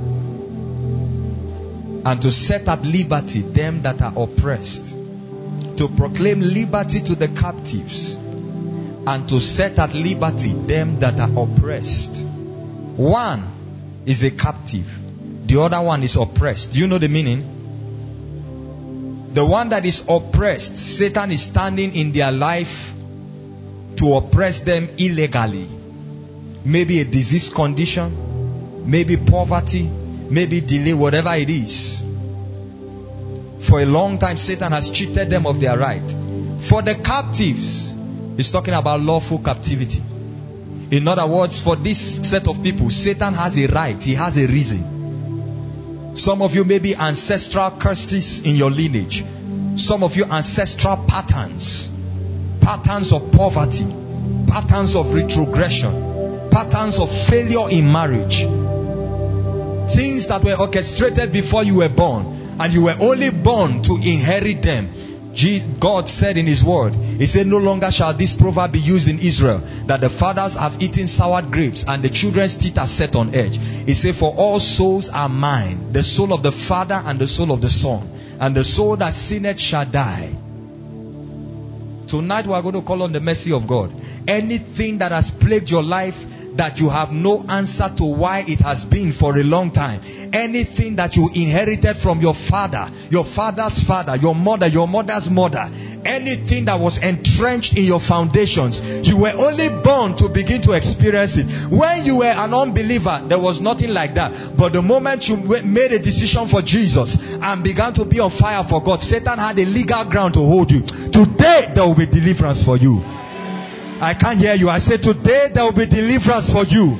Speaker 3: and to set at liberty them that are oppressed. to proclaim liberty to the captives and to set at liberty them that are oppressed. One is a captive. The other one is oppressed. Do you know the meaning? The one that is oppressed, Satan is standing in their life to oppress them illegally. Maybe a disease condition, maybe poverty, maybe delay, whatever it is. For a long time, Satan has cheated them of their right. For the captives, he's talking about lawful captivity. In other words, for this set of people, Satan has a right. He has a reason. Some of you may be ancestral curses in your lineage. Some of you ancestral patterns. Patterns of poverty. Patterns of retrogression. Patterns of failure in marriage. Things that were orchestrated before you were born. And you were only born to inherit them. God said in His word, He said, no longer shall this proverb be used in Israel, that the fathers have eaten sour grapes and the children's teeth are set on edge. He said, for all souls are mine, the soul of the Father and the soul of the Son, and the soul that sinneth shall die. Tonight we are going to call on the mercy of God. Anything that has plagued your life that you have no answer to why it has been for a long time. Anything that you inherited from your father, your father's father, your mother's mother. Anything that was entrenched in your foundations. You were only born to begin to experience it. When you were an unbeliever, there was nothing like that. But the moment you made a decision for Jesus and began to be on fire for God, Satan had a legal ground to hold you. Today there will be deliverance for you. I can't hear you. I said today there will be deliverance for you.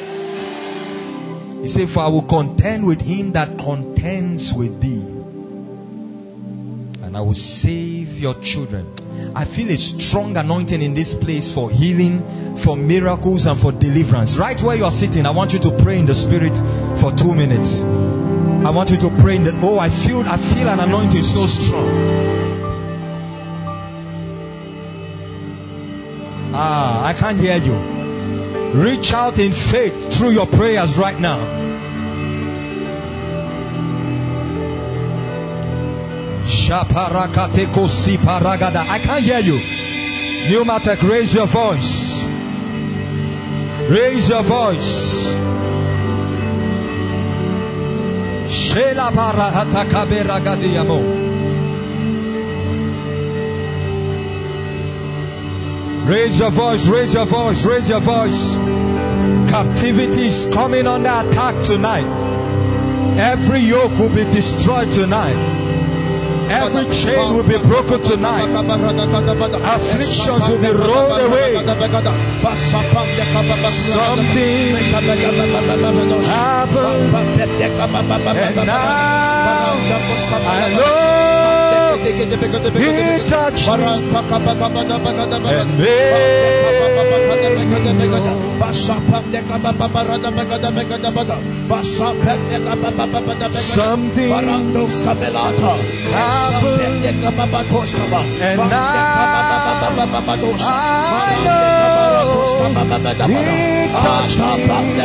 Speaker 3: He said, for I will contend with him that contends with thee, and I will save your children. I feel a strong anointing in this place for healing, for miracles, and for deliverance. Right where you are sitting, I want you to pray in the Spirit for 2 minutes. I want you to pray in the... Oh, I feel an anointing so strong. I can't hear you. Reach out in faith through your prayers right now. I can't hear you. Pneumatic, raise your voice. Raise your voice. Shela parahata kaberagadiamo. Raise your voice, raise your voice, raise your voice. Captivity is coming under attack tonight. Every yoke will be destroyed tonight. Every chain will be broken tonight. Afflictions will be rolled away. Something happened, and now I know He touched me and something happened, and now I know He touched me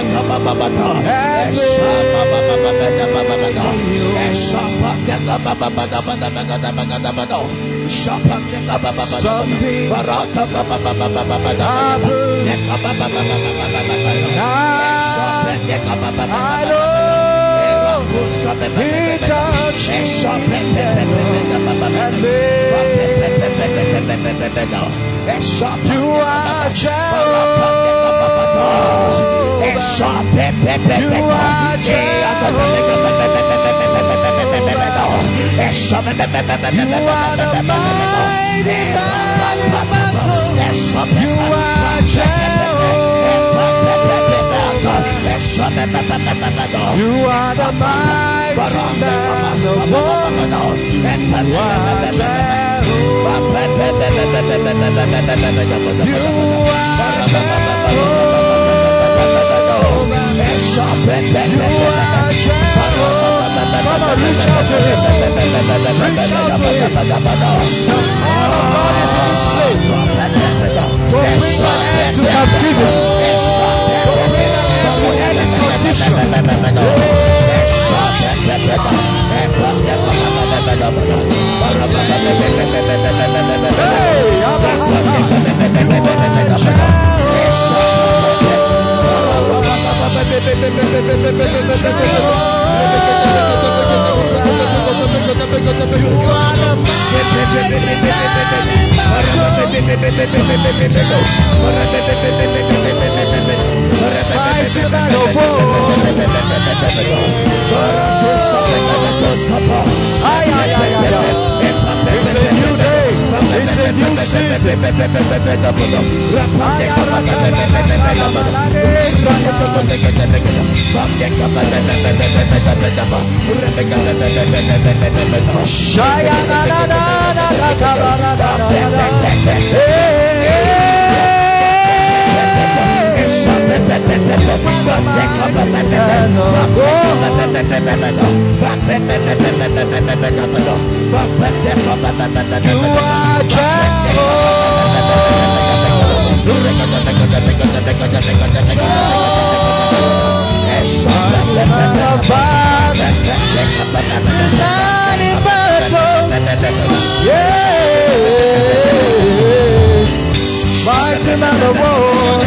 Speaker 3: You are Jehovah. You are Jehovah. You are the mighty man in battle. You are Jehovah. You are the mighty man of war. You are Jehovah. You are Jehovah. Come on, reach out to him. Reach out to him. The fire of God is in this place. To bring an end to captivity. To bring an end to any condition. It's a new day. It's a new season. You are mighty man of war.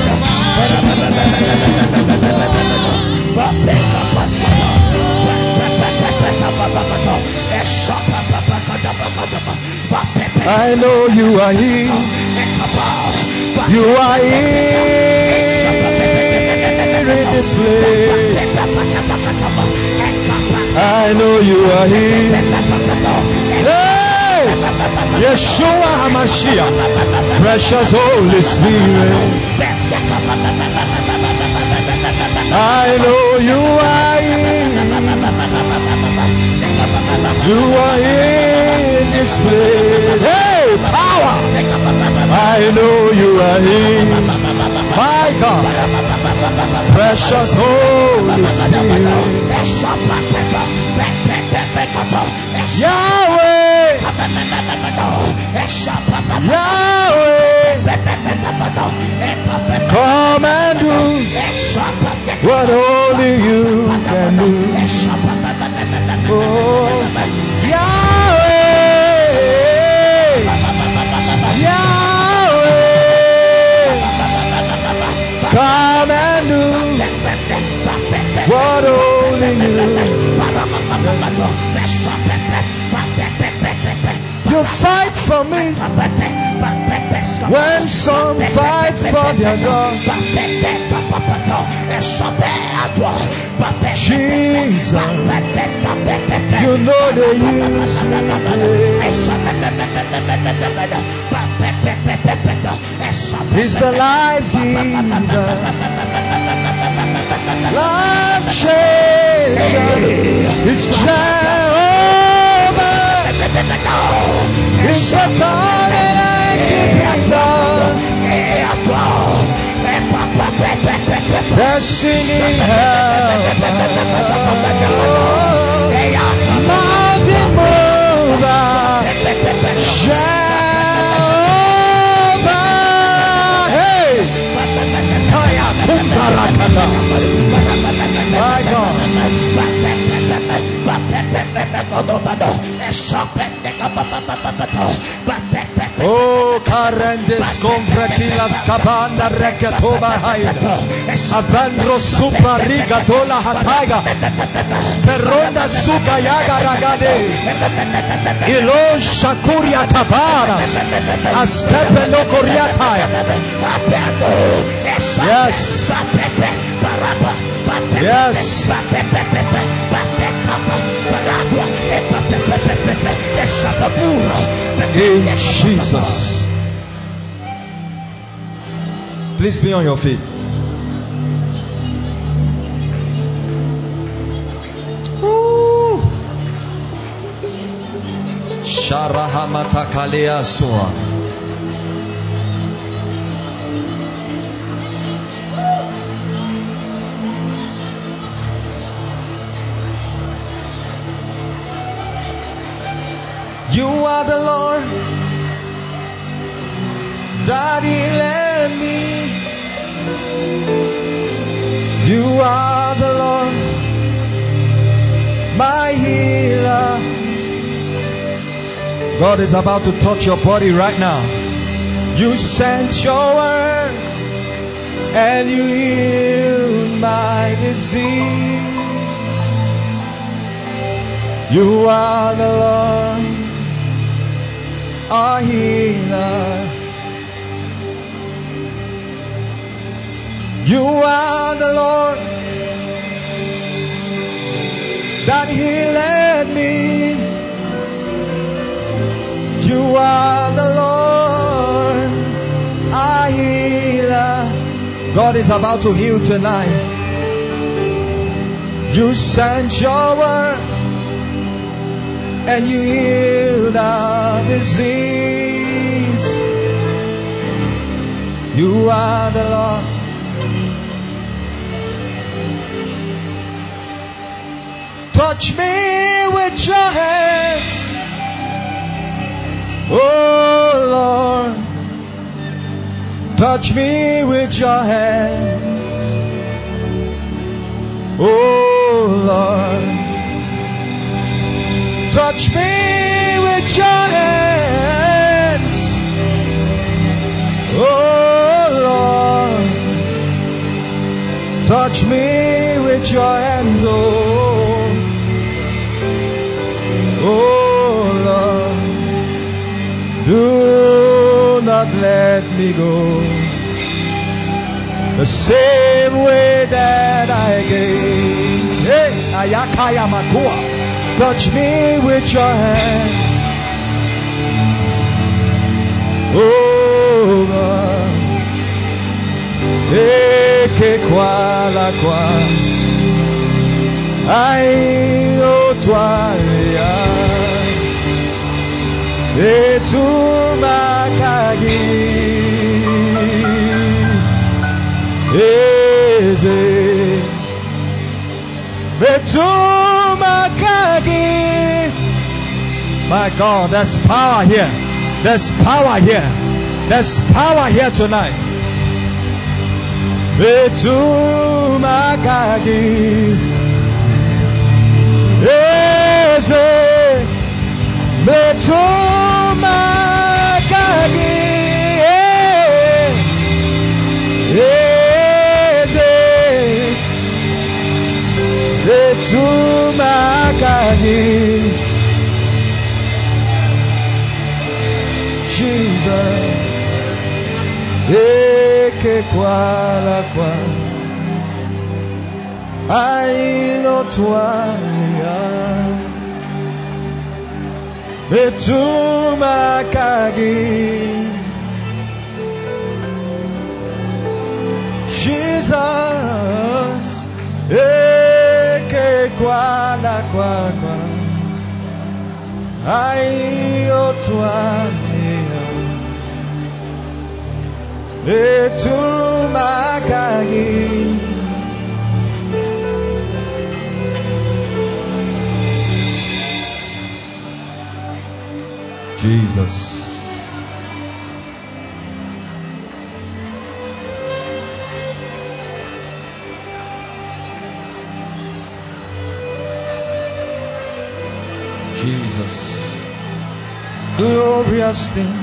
Speaker 3: I know you are here. You are here in this place. I know you are here. Hey! Yeshua HaMashiach, precious Holy Spirit. I know you are here. You are in this place. Hey, power! I know you are here. My God, precious Holy Spirit. Yahweh, Yahweh, come and do what only you can do. Oh, Yahweh, Yahweh, come and do what only you. You fight for me when some fight for their God. Jesus, you know they use me. He's the life giver, life changer. It's Jehovah. It's the covenant keeping God. Destiny helper, mountain mover, Jehovah. Hey, Kaya Tumbarakata. My God. Oh, Karendes Combrakilas Cabana Rekatoba Haida Abandro Super Riga Dola Hataiga Peronda Suka Yaga Ragade Ilo Shakuria Tabaras Astepe Lokoriataya. Yes. Yes. In Jesus. Please be on your feet. Sharahamata Kalea Sua. You are the Lord that healed me. You are the Lord, my healer. God is about to touch your body right now. You sent your word and you healed my disease. disease. You are the Lord, our healer. You are the Lord that healed me. You are the Lord, our healer. God is about to heal tonight. You sent your word and you healed our disease. You are the Lord. Touch me with your hand, oh Lord. Touch me with your hand, oh Lord. Touch me with your hands, oh Lord. Touch me with your hands, oh Lord. Do not let me go the same way that I gave. Hey, Ayakaya Makua. Touch me with your hand, oh God. Eke kwa la kwa, ai o twalia, etu makagi, eze, etu makagi. My God, there's power here. There's power here. There's power here tonight. Betu makagi, eze, betu makagi, eze, betu makagi. Jesus, eke kwa la kwa, ai lo twalia, betu makagi. Jesus, eke kwa la kwa kwa, ai lo twalia, betu makagi. Jesus. Jesus. Glorious thing,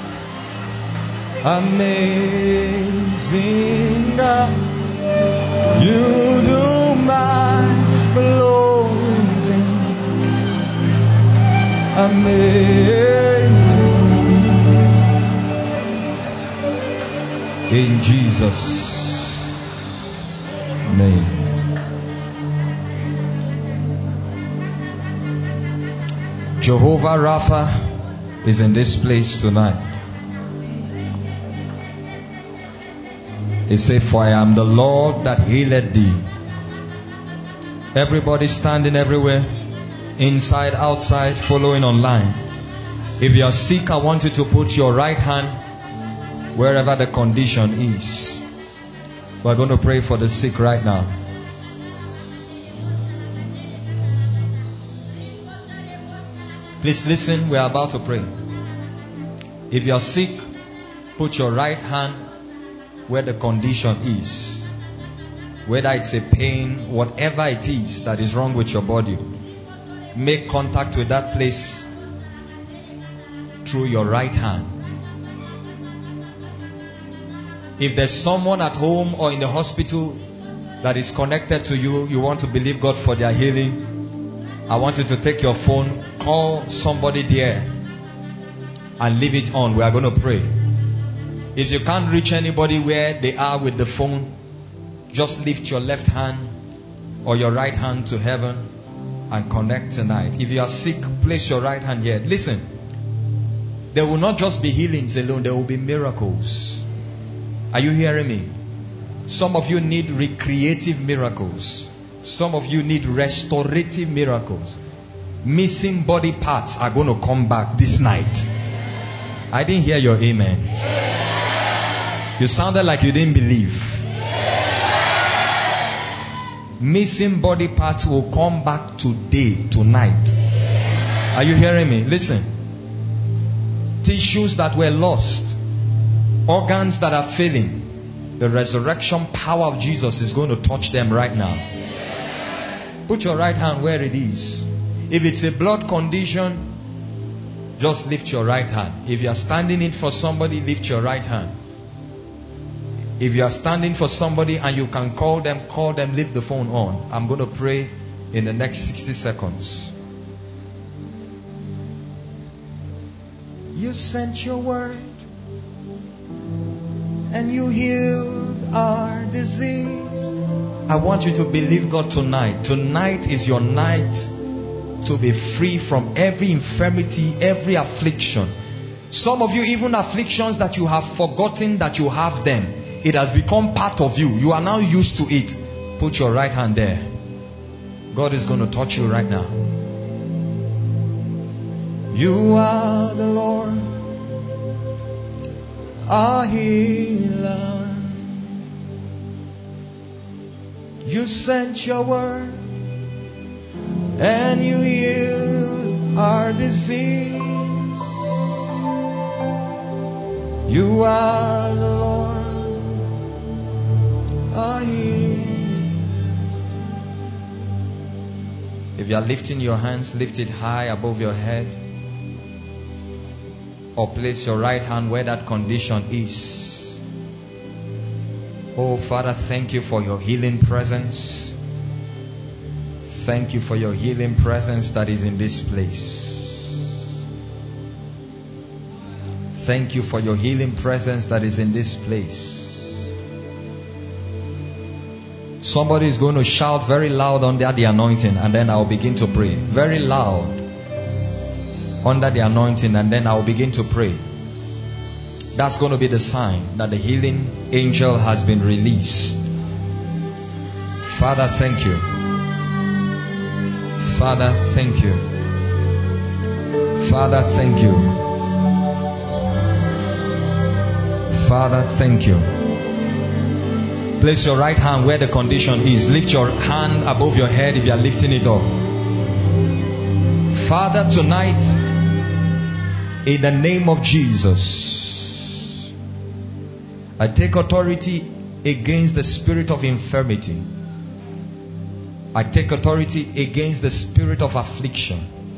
Speaker 3: amazing God, you do marvelous things, amazing. In Jesus' name. Jehovah Rapha is in this place tonight. He said, for I am the Lord that healeth thee. Everybody standing everywhere, inside, outside, following online. If you are sick, I want you to put your right hand wherever the condition is. We're going to pray for the sick right now. Please listen, we are about to pray. If you are sick, put your right hand where the condition is. Whether it's a pain, whatever it is that is wrong with your body, make contact with that place through your right hand. If there's someone at home or in the hospital that is connected to you, you want to believe God for their healing, I want you to take your phone, call somebody there, and leave it on. We are going to pray. If you can't reach anybody where they are with the phone, just lift your left hand or your right hand to heaven and connect tonight. If you are sick, place your right hand here. Listen, there will not just be healings alone, there will be miracles. Are you hearing me? Some of you need recreative miracles. Some of you need restorative miracles. Missing body parts are going to come back this night. I didn't hear your amen. You sounded like you didn't believe. Missing body parts will come back today, tonight. Are you hearing me? Listen. Tissues that were lost, organs that are failing, the resurrection power of Jesus is going to touch them right now. Put your right hand where it is. If it's a blood condition, just lift your right hand. If you are standing in for somebody, lift your right hand. If you are standing for somebody and you can call them, leave the phone on. I'm going to pray in the next 60 seconds. You sent your word and you healed our disease. I want you to believe God tonight. Tonight is your night to be free from every infirmity, every affliction. Some of you, even afflictions that you have forgotten that you have them. It has become part of you. You are now used to it. Put your right hand there. God is going to touch you right now. You are the Lord, our healer. You sent your word and you healed our disease. You are the Lord, our healer. If you are lifting your hands, lift it high above your head. Or place your right hand where that condition is. Oh Father, thank you for your healing presence. Thank you for your healing presence that is in this place. Thank you for your healing presence that is in this place. Somebody is going to shout very loud under the anointing, and then I'll begin to pray. Very loud under the anointing, and then I'll begin to pray. That's going to be the sign that the healing angel has been released. Father, thank you. Father, thank you. Father, thank you. Father, thank you. Place your right hand where the condition is. Lift your hand above your head if you are lifting it up. Father, tonight, in the name of Jesus, I take authority against the spirit of infirmity. I take authority against the spirit of affliction.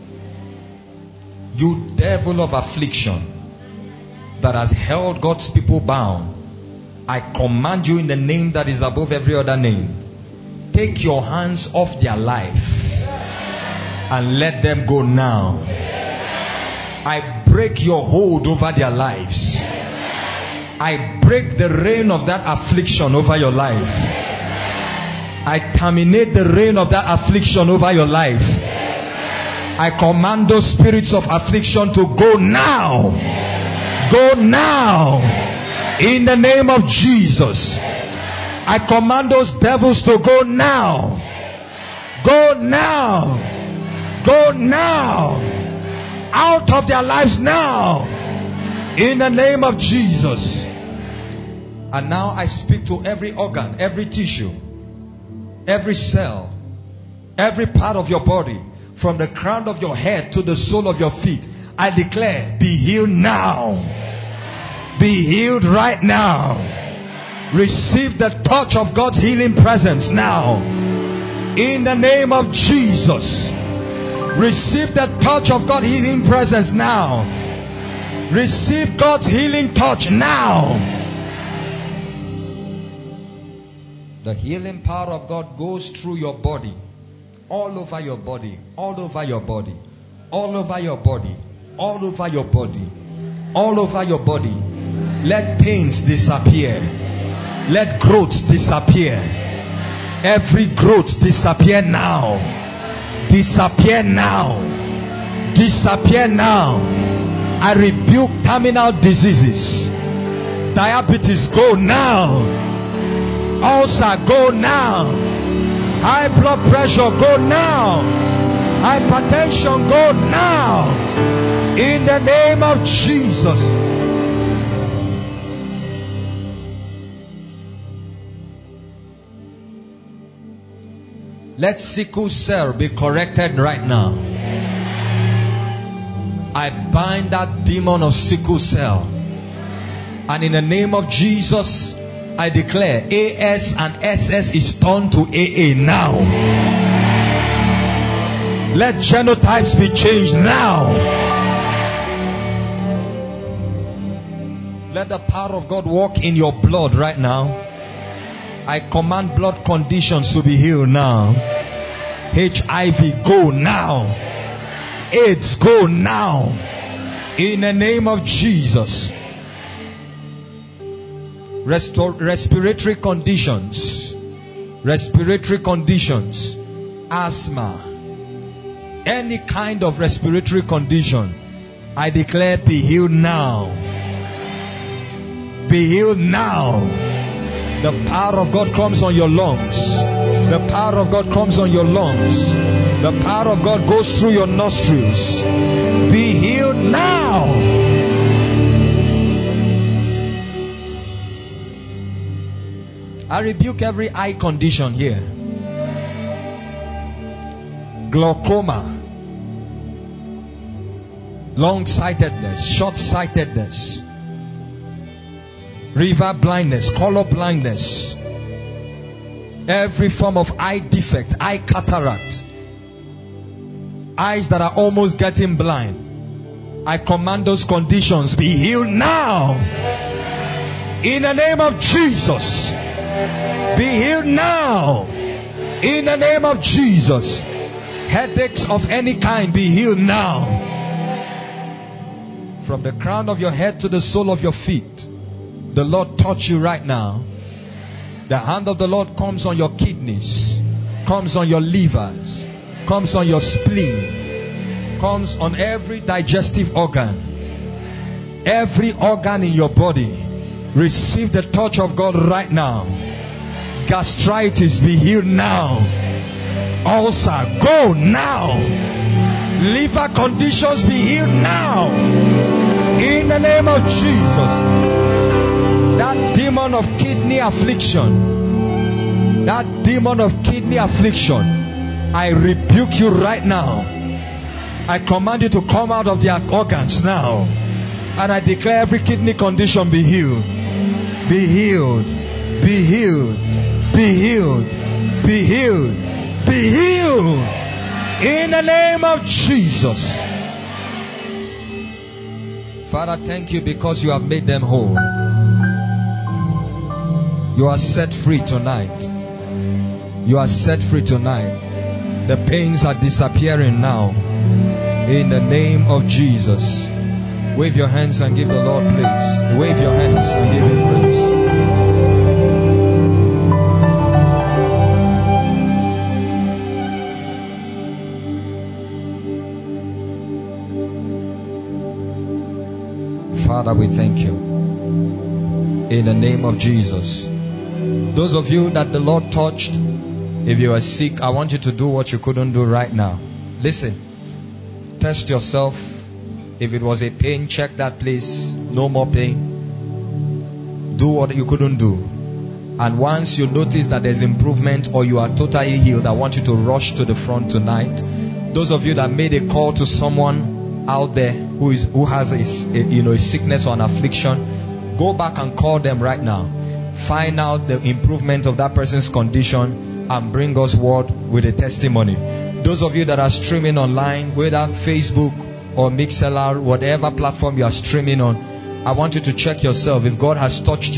Speaker 3: You devil of affliction that has held God's people bound, I command you in the name that is above every other name, take your hands off their life and let them go now. I break your hold over their lives. I break the reign of that affliction over your life. I terminate the reign of that affliction over your life. I command those spirits of affliction to go now. Go now. In the name of Jesus. I command those devils to go now. Go now. Go now. Out of their lives now. In the name of Jesus. And now I speak to every organ, every tissue, every cell, every part of your body, from the crown of your head to the sole of your feet. I declare, be healed now. Be healed right now. Receive the touch of God's healing presence now. In the name of Jesus. Receive the touch of God's healing presence now. Receive God's healing touch now. The healing power of God goes through your body, all over your body, all over your body, all over your body, all over your body, all over your body. Let pains disappear. Let growth disappear. Every growth disappear now. Disappear now. Disappear now. I rebuke terminal diseases. Diabetes, go now. Ulcer, go now. High blood pressure, go now. Hypertension, go now. In the name of Jesus. Let sickle cell be corrected right now. I bind that demon of sickle cell. And in the name of Jesus, I declare AS and SS is turned to AA now. Let genotypes be changed now. Let the power of God walk in your blood right now. I command blood conditions to be healed now. HIV, go now. AIDS, go now. In the name of Jesus. Respiratory conditions. Respiratory conditions. Asthma. Any kind of respiratory condition, I declare be healed now. Be healed now. The power of God comes on your lungs. The power of God comes on your lungs. The power of God goes through your nostrils. Be healed now. I rebuke every eye condition here. Glaucoma, long-sightedness, short-sightedness, river blindness, color blindness, every form of eye defect, eye cataract, eyes that are almost getting blind. I command those conditions be healed now. In the name of Jesus. Be healed now. In the name of Jesus. Headaches of any kind be healed now. From the crown of your head to the sole of your feet. The Lord touch you right now. The hand of the Lord comes on your kidneys, comes on your livers, comes on your spleen, comes on every digestive organ. Every organ in your body, receive the touch of God right now. Gastritis, be healed now. Ulcer, go now. Liver conditions, be healed now. In the name of Jesus. That demon of kidney affliction, that demon of kidney affliction, I rebuke you right now. I command you to come out of their organs now. And I declare every kidney condition be healed. Be healed. Be healed. Be healed. Be healed. Be healed. In the name of Jesus. Father, thank you because you have made them whole. You are set free tonight. You are set free tonight. The pains are disappearing now. In the name of Jesus. Wave your hands and give the Lord praise. Wave your hands and give Him praise. Father, we thank you. In the name of Jesus. Those of you that the Lord touched, if you are sick, I want you to do what you couldn't do right now. Listen. Test yourself. If it was a pain, check that place. No more pain. Do what you couldn't do. And once you notice that there's improvement or you are totally healed, I want you to rush to the front tonight. Those of you that made a call to someone out there who has a sickness or an affliction, go back and call them right now. Find out the improvement of that person's condition and bring us word with a testimony. Those of you that are streaming online, whether Facebook or Mixlr, whatever platform you are streaming on, I want you to check yourself. If God has touched you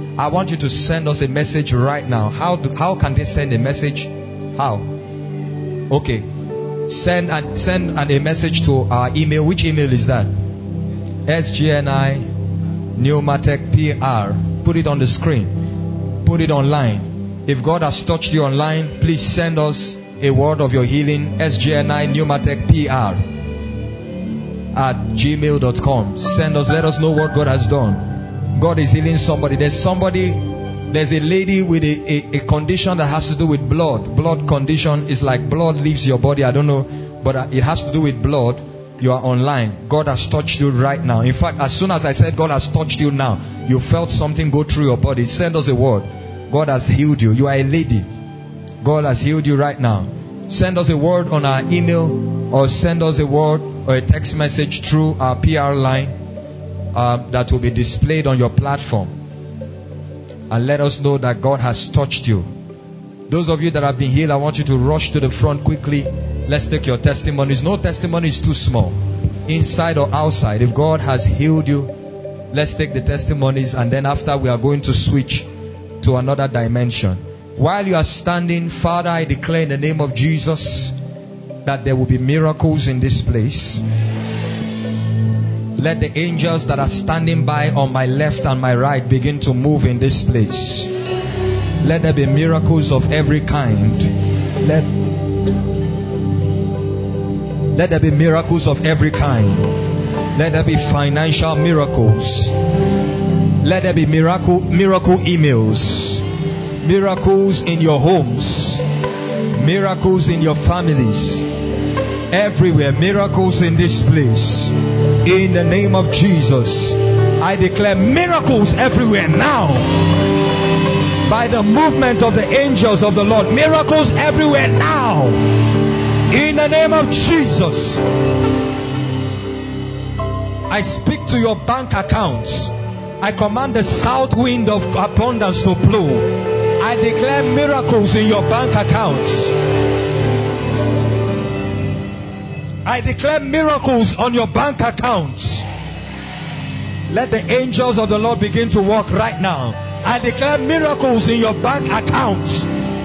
Speaker 3: I want you to send us a message right now. How can they send a message? How? Okay. Send a message to our email. Which email is that? SGNI Pneumatech PR. Put it on the screen. Put it online. If God has touched you online, please send us a word of your healing. SGNI Pneumatech PR at gmail.com. Send us, let us know what God has done. God is healing somebody. There's a lady with a condition that has to do with blood. Blood condition is like blood leaves your body. I don't know, but it has to do with blood. You are online. God has touched you right now. In fact, as soon as I said God has touched you now, you felt something go through your body. Send us a word. God has healed you. You are a lady. God has healed you right now. Send us a word on our email, or send us a word or a text message through our PR line that will be displayed on your platform, and let us know that God has touched you. Those of you that have been healed, I want you to rush to the front quickly. Let's take your testimonies. No testimony is too small, inside or outside. If God has healed you, let's take the testimonies, and then after we are going to switch to another dimension. While you are standing, Father, I declare in the name of Jesus that there will be miracles in this place. Let the angels that are standing by on my left and my right begin to move in this place. Let there be miracles of every kind. Let there be miracles of every kind. Let there be financial miracles. Let there be miracle emails. Miracles in your homes. Miracles in your families. Everywhere, miracles in this place. In the name of Jesus, I declare miracles everywhere now. By the movement of the angels of the Lord, miracles everywhere now. In the name of Jesus, I speak to your bank accounts. I command the south wind of abundance to blow. I declare miracles in your bank accounts. I declare miracles on your bank accounts. Let the angels of the Lord begin to work right now. I declare miracles in your bank accounts.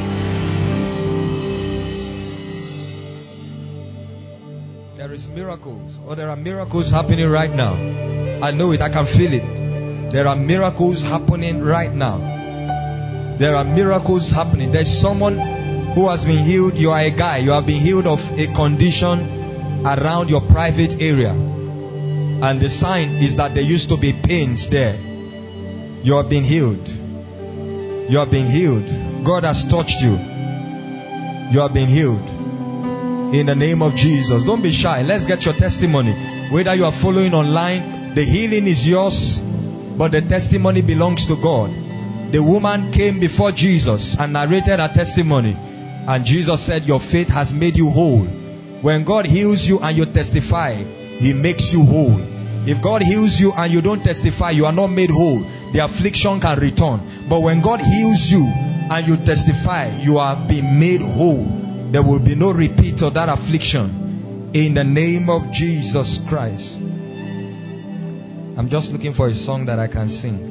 Speaker 3: There is miracles, or there are miracles happening right now. I know it, I can feel it. There are miracles happening right now. There are miracles happening. There's someone who has been healed. You are a guy. You have been healed of a condition around your private area, and the sign is that there used to be pains there. You have been healed. You have been healed. God has touched you. You have been healed. In the name of Jesus. Don't be shy. Let's get your testimony. Whether you are following online, the healing is yours, but the testimony belongs to God. The woman came before Jesus and narrated her testimony, and Jesus said, your faith has made you whole. When God heals you and you testify, He makes you whole. If God heals you and you don't testify, you are not made whole. The affliction can return. But when God heals you and you testify, you are being made whole. There will be no repeat of that affliction. In the name of Jesus Christ. I'm just looking for a song that I can sing.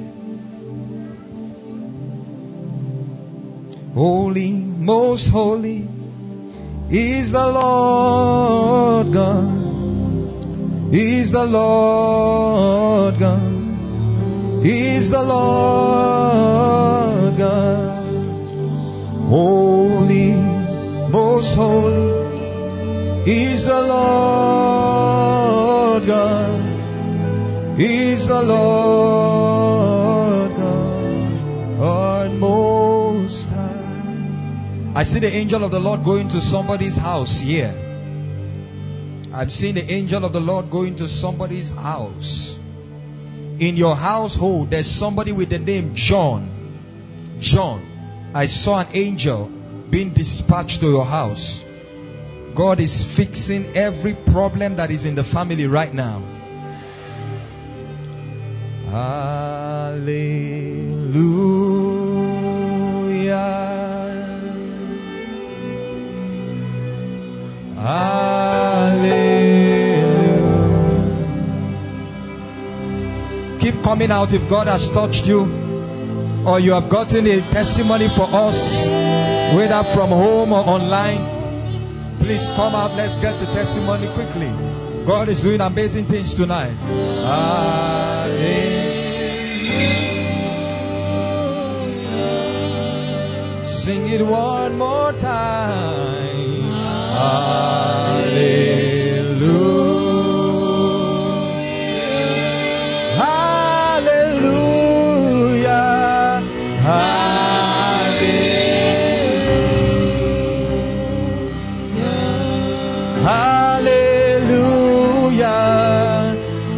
Speaker 3: Holy, most holy is the Lord God. Is the Lord God. Is the Lord God. Holy, most holy is the Lord God. Is the Lord God, our most high. I see the angel of the Lord going to somebody's house here. I'm seeing the angel of the Lord going to somebody's house. In your household, there's somebody with the name John. John. I saw an angel being dispatched to your house. God is fixing every problem that is in the family right now. Hallelujah. Hallelujah. Keep coming out if God has touched you. or you have gotten a testimony for us, whether from home or online, please come out. Let's get the testimony quickly. God is doing amazing things tonight. Sing it one more time. Hallelujah. Hallelujah. Hallelujah. Hallelujah.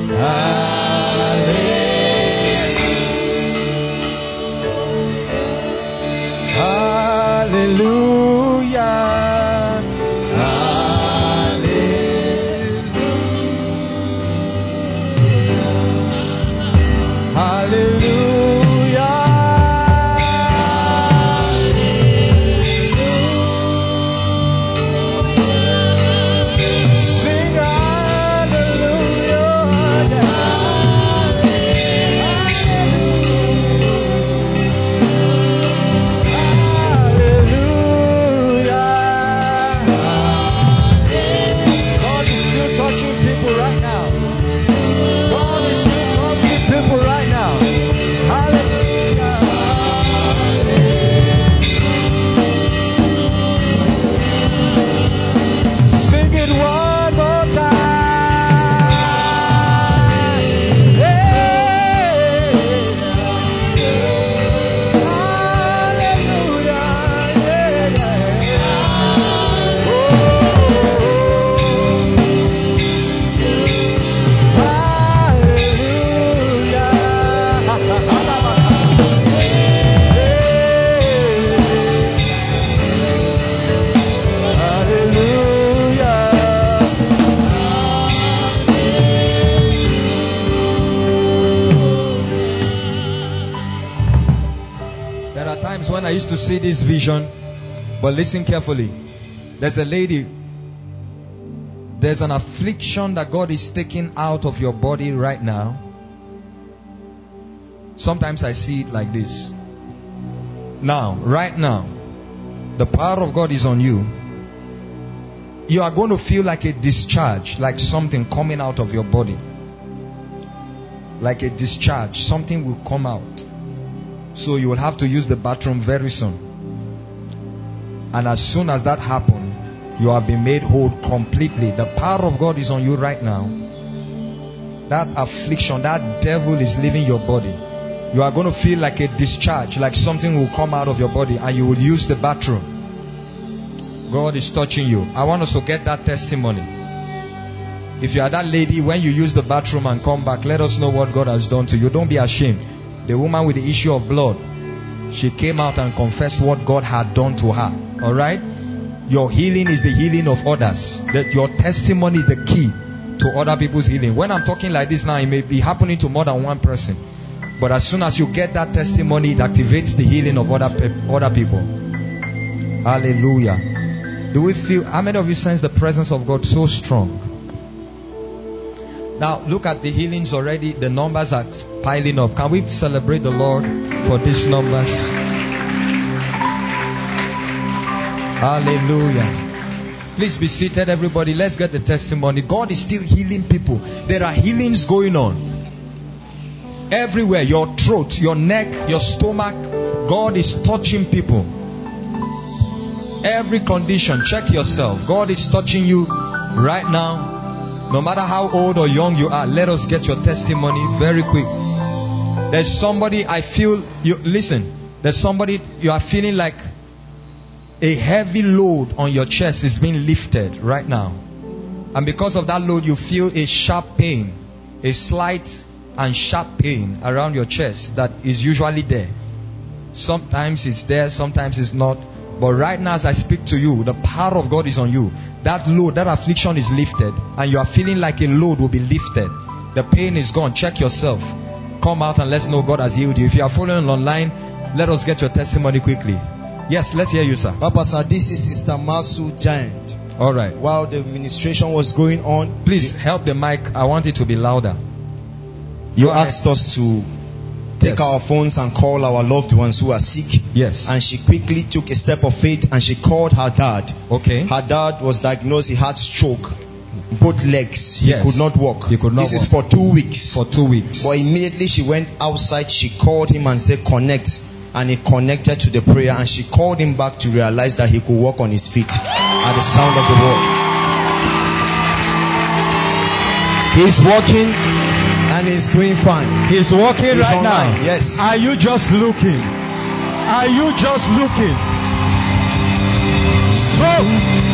Speaker 3: When I used to see this vision, but listen carefully. There's a lady, there's an affliction that God is taking out of your body right now. Sometimes I see it like this. Now, right now, the power of God is on you. You are going to feel like a discharge, like something coming out of your body. Like a discharge, something will come out. So you will have to use the bathroom very soon. And as soon as that happens, you have been made whole completely. The power of God is on you right now. That affliction, that devil is leaving your body. You are going to feel like a discharge, like something will come out of your body, and you will use the bathroom. God is touching you. I want us to get that testimony. If you are that lady, when you use the bathroom and come back, let us know what God has done to you. Don't be ashamed. The woman with the issue of blood, she came out and confessed what God had done to her. Alright? Your healing is the healing of others. That your testimony is the key to other people's healing. When I'm talking like this now, it may be happening to more than one person. But as soon as you get that testimony, it activates the healing of other people. Hallelujah. Do we feel, how many of you sense the presence of God so strong? Now look at the healings already. The numbers are piling up. Can we celebrate the Lord for these numbers? Hallelujah. Please be seated, everybody. Let's get the testimony. God is still healing people. There are healings going on everywhere. Your throat, your neck, your stomach. God is touching people. Every condition, check yourself. God is touching you right now. No matter how old or young you are, let us get your testimony very quick. There's somebody, I feel, there's somebody, you are feeling like a heavy load on your chest is being lifted right now. And because of that load, you feel a sharp pain, a slight and sharp pain around your chest that is usually there. Sometimes it's there, sometimes it's not. But right now as I speak to you, the power of God is on you. That load, that affliction is lifted, and you are feeling like a load will be lifted. The pain is gone. Check yourself. Come out and let's know God has healed you. If you are following online, let us get your testimony quickly. Yes, let's hear you, sir.
Speaker 4: Papa, sir, this is Sister Masu Giant.
Speaker 3: All right.
Speaker 4: While the ministration was going on,
Speaker 3: please help the mic. I want it to be louder.
Speaker 4: You asked us to take
Speaker 3: Yes.
Speaker 4: our phones and call our loved ones who are sick.
Speaker 3: Yes.
Speaker 4: And she quickly took a step of faith and she called her dad.
Speaker 3: Okay.
Speaker 4: Her dad was diagnosed, he had stroke. Both legs. He
Speaker 3: Yes.
Speaker 4: could not walk.
Speaker 3: He could not
Speaker 4: This is
Speaker 3: walk.
Speaker 4: for 2 weeks.
Speaker 3: For 2 weeks.
Speaker 4: But immediately she went outside, she called him and said, connect. And he connected to the prayer and she called him back to realize that he could walk on his feet at the sound of the word. He's walking and he's doing fine.
Speaker 3: He's walking
Speaker 4: He's
Speaker 3: right
Speaker 4: online,
Speaker 3: now.
Speaker 4: yes.
Speaker 3: Are you just looking? Are you just looking? Stroke.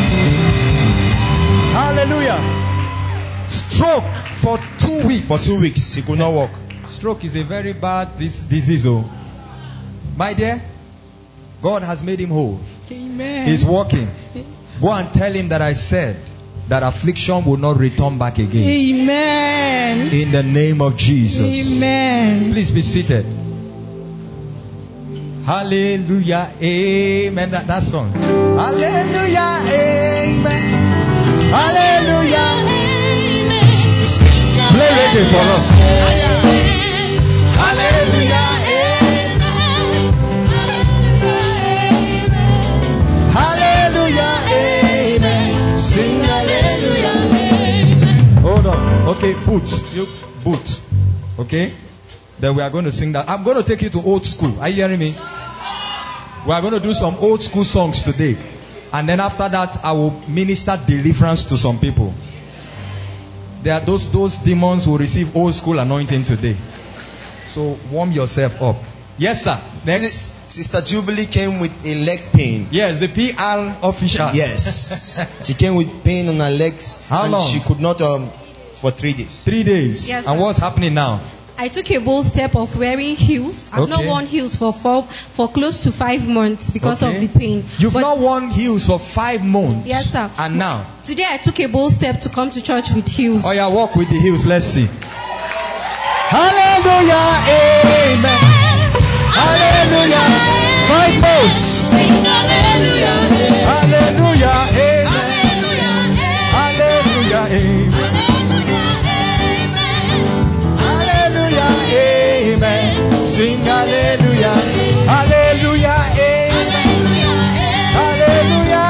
Speaker 3: Hallelujah. Stroke for 2 weeks.
Speaker 4: For 2 weeks, he could not walk.
Speaker 3: Stroke is a very bad disease. Oh. My dear, God has made him whole.
Speaker 1: Amen.
Speaker 3: He's walking. Go and tell him that I said that affliction will not return back again.
Speaker 1: Amen.
Speaker 3: In the name of Jesus.
Speaker 1: Amen.
Speaker 3: Please be seated. Hallelujah. Amen. That song. Hallelujah. Amen. Hallelujah. Play reggae for us. Hallelujah. Hallelujah. Amen. Sing hallelujah. Hold on. Okay, boot. Okay? Then we are going to sing that. I'm going to take you to old school. Are you hearing me? We are going to do some old school songs today. And then after that, I will minister deliverance to some people. There are those demons who receive old school anointing today. So warm yourself up. Yes, sir. Next.
Speaker 4: Sister Jubilee came with a leg pain.
Speaker 3: Yes, the PR official.
Speaker 4: Yes. She came with pain on her legs.
Speaker 3: How long?
Speaker 4: She could not for 3 days.
Speaker 3: 3 days.
Speaker 5: Yes,
Speaker 3: And
Speaker 5: sir.
Speaker 3: what's happening now?
Speaker 5: I took a bold step of wearing heels. I've not
Speaker 3: Okay.
Speaker 5: worn heels for close to 5 months because
Speaker 3: Okay.
Speaker 5: of the pain.
Speaker 3: You've
Speaker 5: But
Speaker 3: not worn heels for 5 months.
Speaker 5: Yes, sir.
Speaker 3: And now?
Speaker 5: today I took a bold step to come to church with heels.
Speaker 3: Oh yeah, walk with the heels. Let's see. Hallelujah. Amen. Hallelujah. 5 months. Hallelujah. Amen. Hallelujah. Amen. Hallelujah. Amen. Sing hallelujah. Hallelujah. Amen. Hallelujah.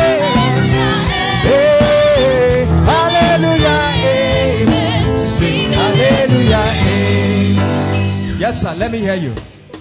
Speaker 3: Amen. Hallelujah. Amen. Sing hallelujah. Amen. Yes, sir. Let me hear you.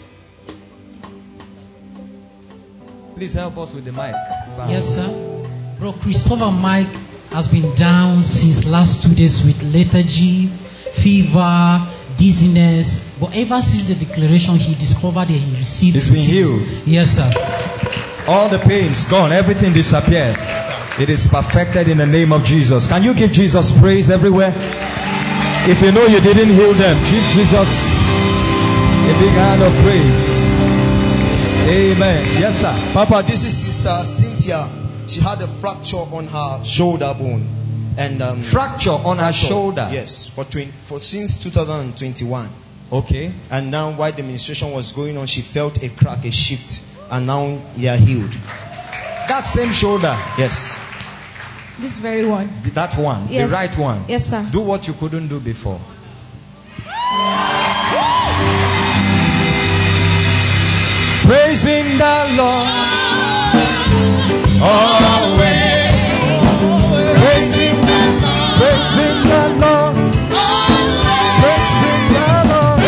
Speaker 3: Please help us with the mic. Sound.
Speaker 6: Yes, sir. Bro, Christopher Mike has been down since last 2 days with lethargy, fever, dizziness. But ever since the declaration, he discovered that he received.
Speaker 3: He's been healed.
Speaker 6: Yes, sir.
Speaker 3: All the pains gone. Everything disappeared. It is perfected in the name of Jesus. Can you give Jesus praise everywhere? If you know you didn't heal them, give Jesus a big hand of praise. Amen. Yes, sir.
Speaker 4: Papa, this is Sister Cynthia. She had a fracture on her shoulder bone. And
Speaker 3: Fracture on her shoulder.
Speaker 4: Yes, since 2021.
Speaker 3: Okay.
Speaker 4: And now while the ministration was going on, she felt a crack, a shift, and now they are healed.
Speaker 3: That same shoulder.
Speaker 4: Yes.
Speaker 5: This very one.
Speaker 3: That one.
Speaker 5: Yes.
Speaker 3: The right one.
Speaker 5: Yes, sir.
Speaker 3: Do what you couldn't do before. Praising the Lord always. Praising the Lord. Praising the Lord. Praising the Lord.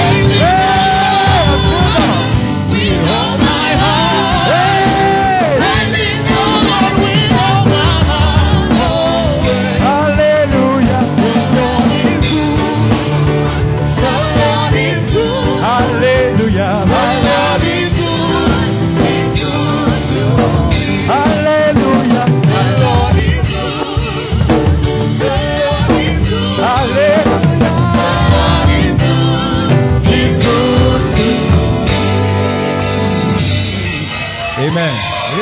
Speaker 3: With all my heart. Praising the Lord with all my heart. Hallelujah. The Lord is good. The Lord is good. Hallelujah. My Lord is good. He's good to me. Hallelujah. My Lord is good. The Lord is good. Hallelujah. My Lord is good. He's good to me. Amen.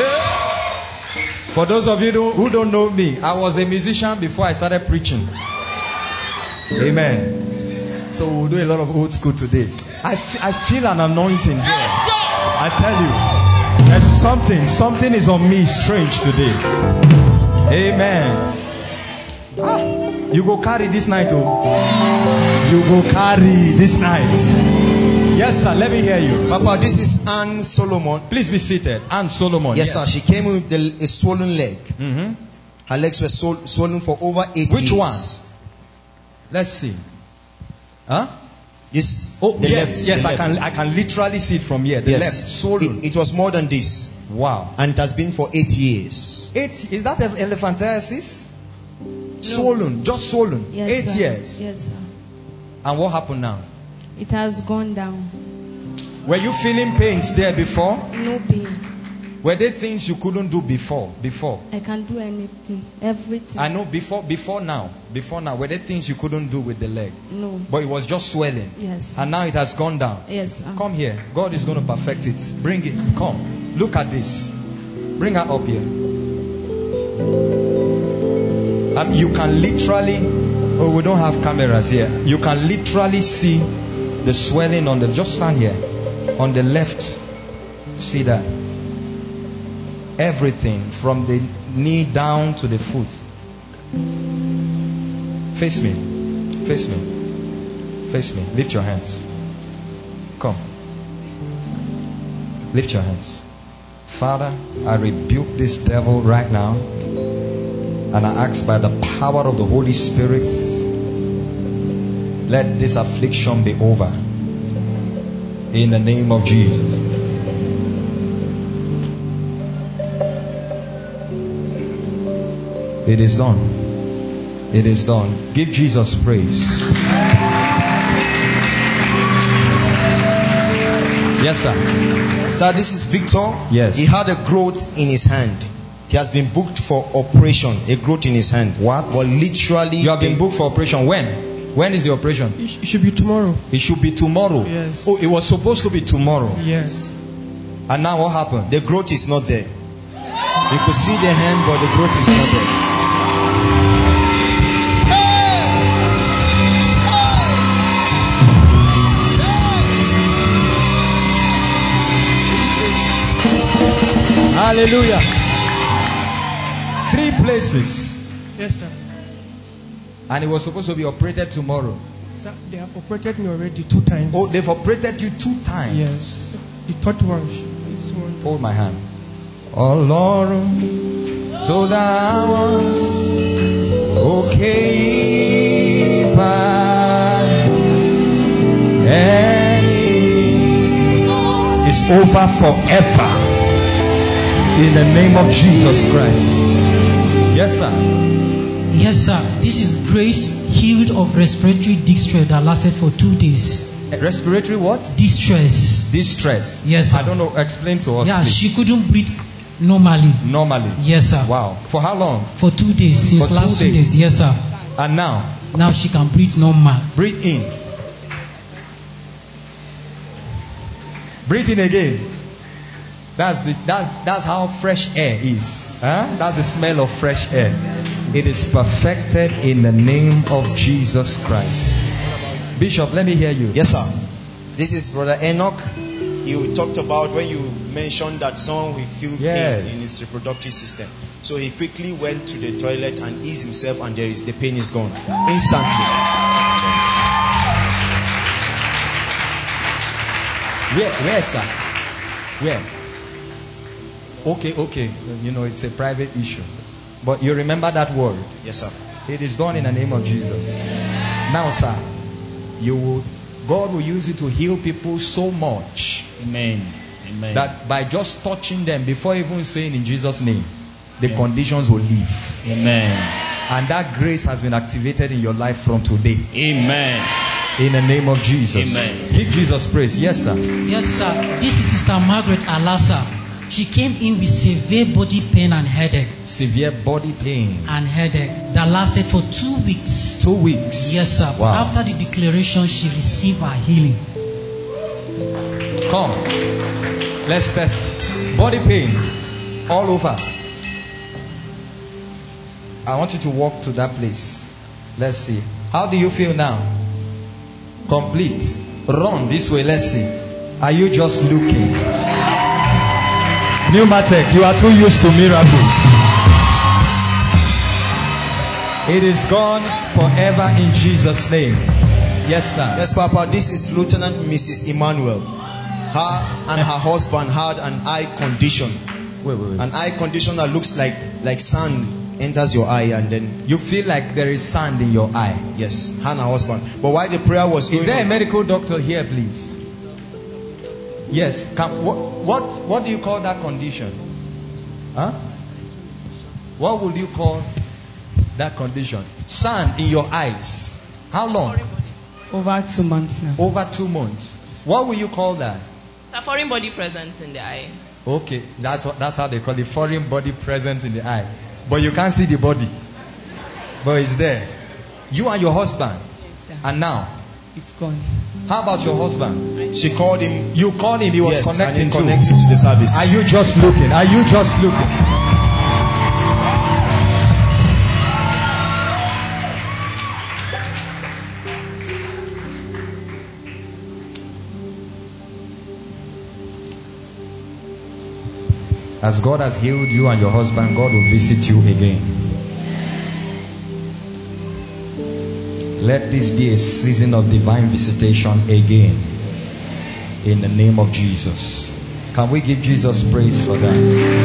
Speaker 3: For those of you who don't know me, I was a musician before I started preaching. Amen. So we'll do a lot of old school today. I feel an anointing here. I tell you, there's something is on me strange today. Amen. You go carry this night, oh. You go carry this night. Yes, sir. Let me hear you.
Speaker 4: Papa, this is Anne Solomon.
Speaker 3: Please be seated. Anne Solomon.
Speaker 4: Yes, sir. She came with a swollen leg.
Speaker 3: Mm-hmm.
Speaker 4: Her legs were swollen for over 8 years.
Speaker 3: Which one? Let's see. Huh?
Speaker 4: This.
Speaker 3: Oh,
Speaker 4: the
Speaker 3: yes,
Speaker 4: left,
Speaker 3: yes.
Speaker 4: the
Speaker 3: I can literally see it from here. The
Speaker 4: yes.
Speaker 3: left. Swollen.
Speaker 4: It was more than this.
Speaker 3: Wow.
Speaker 4: And it has been for 8 years.
Speaker 3: 8? Is that elephantiasis? No. Swollen. Just swollen.
Speaker 5: Yes,
Speaker 3: 8
Speaker 5: sir.
Speaker 3: years.
Speaker 5: Yes, sir.
Speaker 3: And what happened now?
Speaker 5: It has gone down.
Speaker 3: Were you feeling pains there before?
Speaker 5: No pain.
Speaker 3: Were there things you couldn't do before?
Speaker 5: I can do anything, everything.
Speaker 3: I know before now, were there things you couldn't do with the leg?
Speaker 5: No.
Speaker 3: But it was just swelling.
Speaker 5: Yes.
Speaker 3: And now it has gone down.
Speaker 5: Yes.
Speaker 3: Come here. God is going to perfect it. Bring it. Come. Look at this. Bring her up here. And you can literally, oh, we don't have cameras here. You can literally see the swelling on the, just stand here. On the left. See that? Everything from the knee down to the foot. Face me. Face me. Face me. Lift your hands. Come. Lift your hands. Father, I rebuke this devil right now. And I ask by the power of the Holy Spirit, let this affliction be over. In the name of Jesus. It is done. It is done. Give Jesus praise. Yes, sir.
Speaker 4: Sir, this is Victor.
Speaker 3: Yes.
Speaker 4: He had a growth in his hand. He has been booked for operation. A growth in his hand.
Speaker 3: What?
Speaker 4: But literally.
Speaker 3: You have been booked for operation. When? When is the operation?
Speaker 7: It should be tomorrow.
Speaker 3: It should be tomorrow.
Speaker 7: Yes.
Speaker 3: Oh, it was supposed to be tomorrow.
Speaker 7: Yes.
Speaker 3: And now what happened?
Speaker 4: The growth is not there. You could see the hand, but the growth is not there.
Speaker 3: Hallelujah. 3 places.
Speaker 7: Yes, sir.
Speaker 3: And it was supposed to be operated tomorrow.
Speaker 7: Sir, they have operated me already 2 times.
Speaker 3: Oh, they've operated you 2 times.
Speaker 7: Yes. The third one. This one.
Speaker 3: Hold my hand. Oh Lord, so that one, okay, it's over forever. In the name of Jesus Christ. Yes, sir.
Speaker 6: Yes, sir. This is Grace, healed of respiratory distress that lasted for 2 days.
Speaker 3: Respiratory what?
Speaker 6: Distress.
Speaker 3: Distress.
Speaker 6: Yes, sir.
Speaker 3: I don't know. Explain to us.
Speaker 6: Yeah,
Speaker 3: please.
Speaker 6: she couldn't breathe normally.
Speaker 3: Normally.
Speaker 6: Yes, sir.
Speaker 3: Wow. For how long?
Speaker 6: For 2 days, since
Speaker 3: For 2
Speaker 6: last 2
Speaker 3: days.
Speaker 6: days. Yes, sir.
Speaker 3: And now?
Speaker 6: Now she can breathe normal.
Speaker 3: Breathe in. Breathe in again. That's how fresh air is. Huh? That's the smell of fresh air. It is perfected in the name of Jesus Christ. Bishop, let me hear you.
Speaker 4: Yes, sir. This is Brother Enoch. You talked about when you mentioned that someone will feel pain in his reproductive system. So he quickly went to the toilet and eased himself, and the pain is gone instantly.
Speaker 3: Where, sir? Where? Okay. You know, it's a private issue. But you remember that word?
Speaker 4: Yes, sir.
Speaker 3: It is done in the name of Jesus. Now, sir, God will use it to heal people so much.
Speaker 8: Amen.
Speaker 3: That by just touching them, before even saying in Jesus' name, the conditions will leave.
Speaker 8: Amen.
Speaker 3: And that grace has been activated in your life from today.
Speaker 8: Amen.
Speaker 3: In the name of Jesus.
Speaker 8: Amen.
Speaker 3: Give Jesus praise. Yes, sir.
Speaker 6: Yes, sir. This is Sister Margaret Alasa. She came in with severe body pain and headache.
Speaker 3: Severe body pain.
Speaker 6: And headache that lasted for 2 weeks.
Speaker 3: 2 weeks.
Speaker 6: Yes, sir.
Speaker 3: Wow.
Speaker 6: After the declaration, she received her healing.
Speaker 3: Come. Let's test. Body pain. All over. I want you to walk to that place. Let's see. How do you feel now? Complete. Run this way. Let's see. Are you just looking? Pneumatic, you are too used to miracles. It is gone forever in Jesus' name. Yes, sir.
Speaker 4: Yes, Papa. This is Lieutenant Mrs. Emmanuel. Her and her husband had an eye condition.
Speaker 3: Wait.
Speaker 4: An eye condition that looks like sand enters your eye, and then
Speaker 3: you feel like there is sand in your eye.
Speaker 4: Yes, her and her husband. But while the prayer was going
Speaker 3: is there
Speaker 4: on,
Speaker 3: a medical doctor here, please? Yes. What do you call that condition? Huh? What would you call that condition? Sand in your eyes. How long?
Speaker 8: Over 2 months now.
Speaker 3: Over 2 months. What will you call that?
Speaker 9: It's a foreign body presence in the eye.
Speaker 3: Okay, that's how they call it, foreign body presence in the eye. But you can't see the body. But it's there. You and your husband.
Speaker 8: Yes, sir.
Speaker 3: And now?
Speaker 8: It's gone.
Speaker 3: How about your husband?
Speaker 4: She called him.
Speaker 3: You called him. He was connecting
Speaker 4: to the service.
Speaker 3: Are you just looking? As God has healed you and your husband, God will visit you again. Let this be a season of divine visitation again. In the name of Jesus. Can we give Jesus praise for that?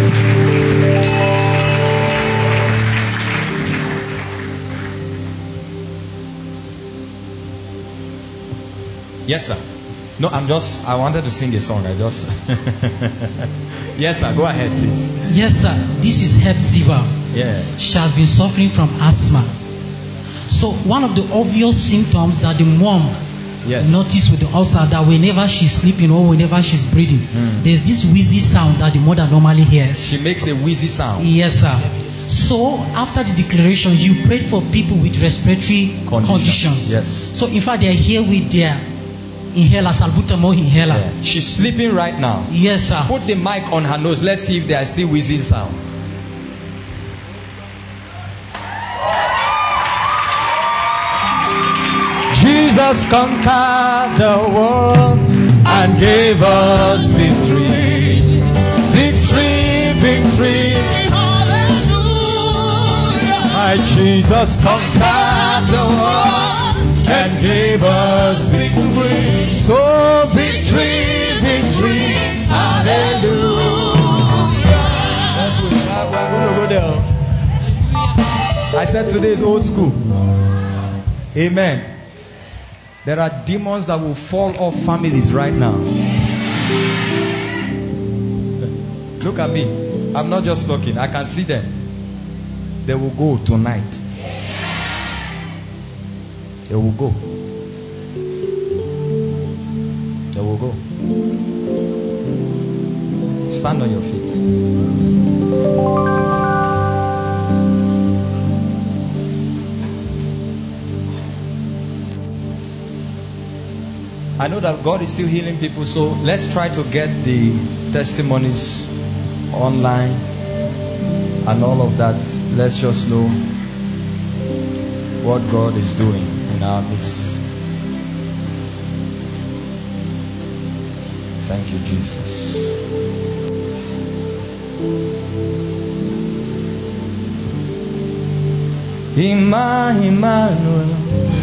Speaker 3: Yes, sir. No, I wanted to sing a song. Yes, sir. Go ahead, please.
Speaker 6: Yes, sir. This is Hepzibah.
Speaker 3: Yeah.
Speaker 6: She has been suffering from asthma. So one of the obvious symptoms that the mom noticed with the ulcer, that whenever she's sleeping or whenever she's breathing, there's this wheezy sound that the mother normally hears.
Speaker 3: She makes a wheezy sound.
Speaker 6: Yes, sir. So after the declaration, you prayed for people with respiratory conditions.
Speaker 3: Yes.
Speaker 6: So in fact, they're here with their inhaler, salbutamol inhaler.
Speaker 3: Yeah. She's sleeping right now.
Speaker 6: Yes, sir.
Speaker 3: Put the mic on her nose. Let's see if there is still wheezing sound. Jesus conquered the world and gave us victory. Victory, victory. Hallelujah. My Jesus conquered the world and gave us victory. So victory, victory. Hallelujah. That's what we're going to go there. I said today is old school. Amen. There are demons that will fall off families right now. Look at me. I'm not just talking. I can see them. They will go tonight. They will go. They will go. Stand on your feet. I know that God is still healing people, so let's try to get the testimonies online and all of that. Let's just know what God is doing in our midst. Thank you, Jesus. Emmanuel,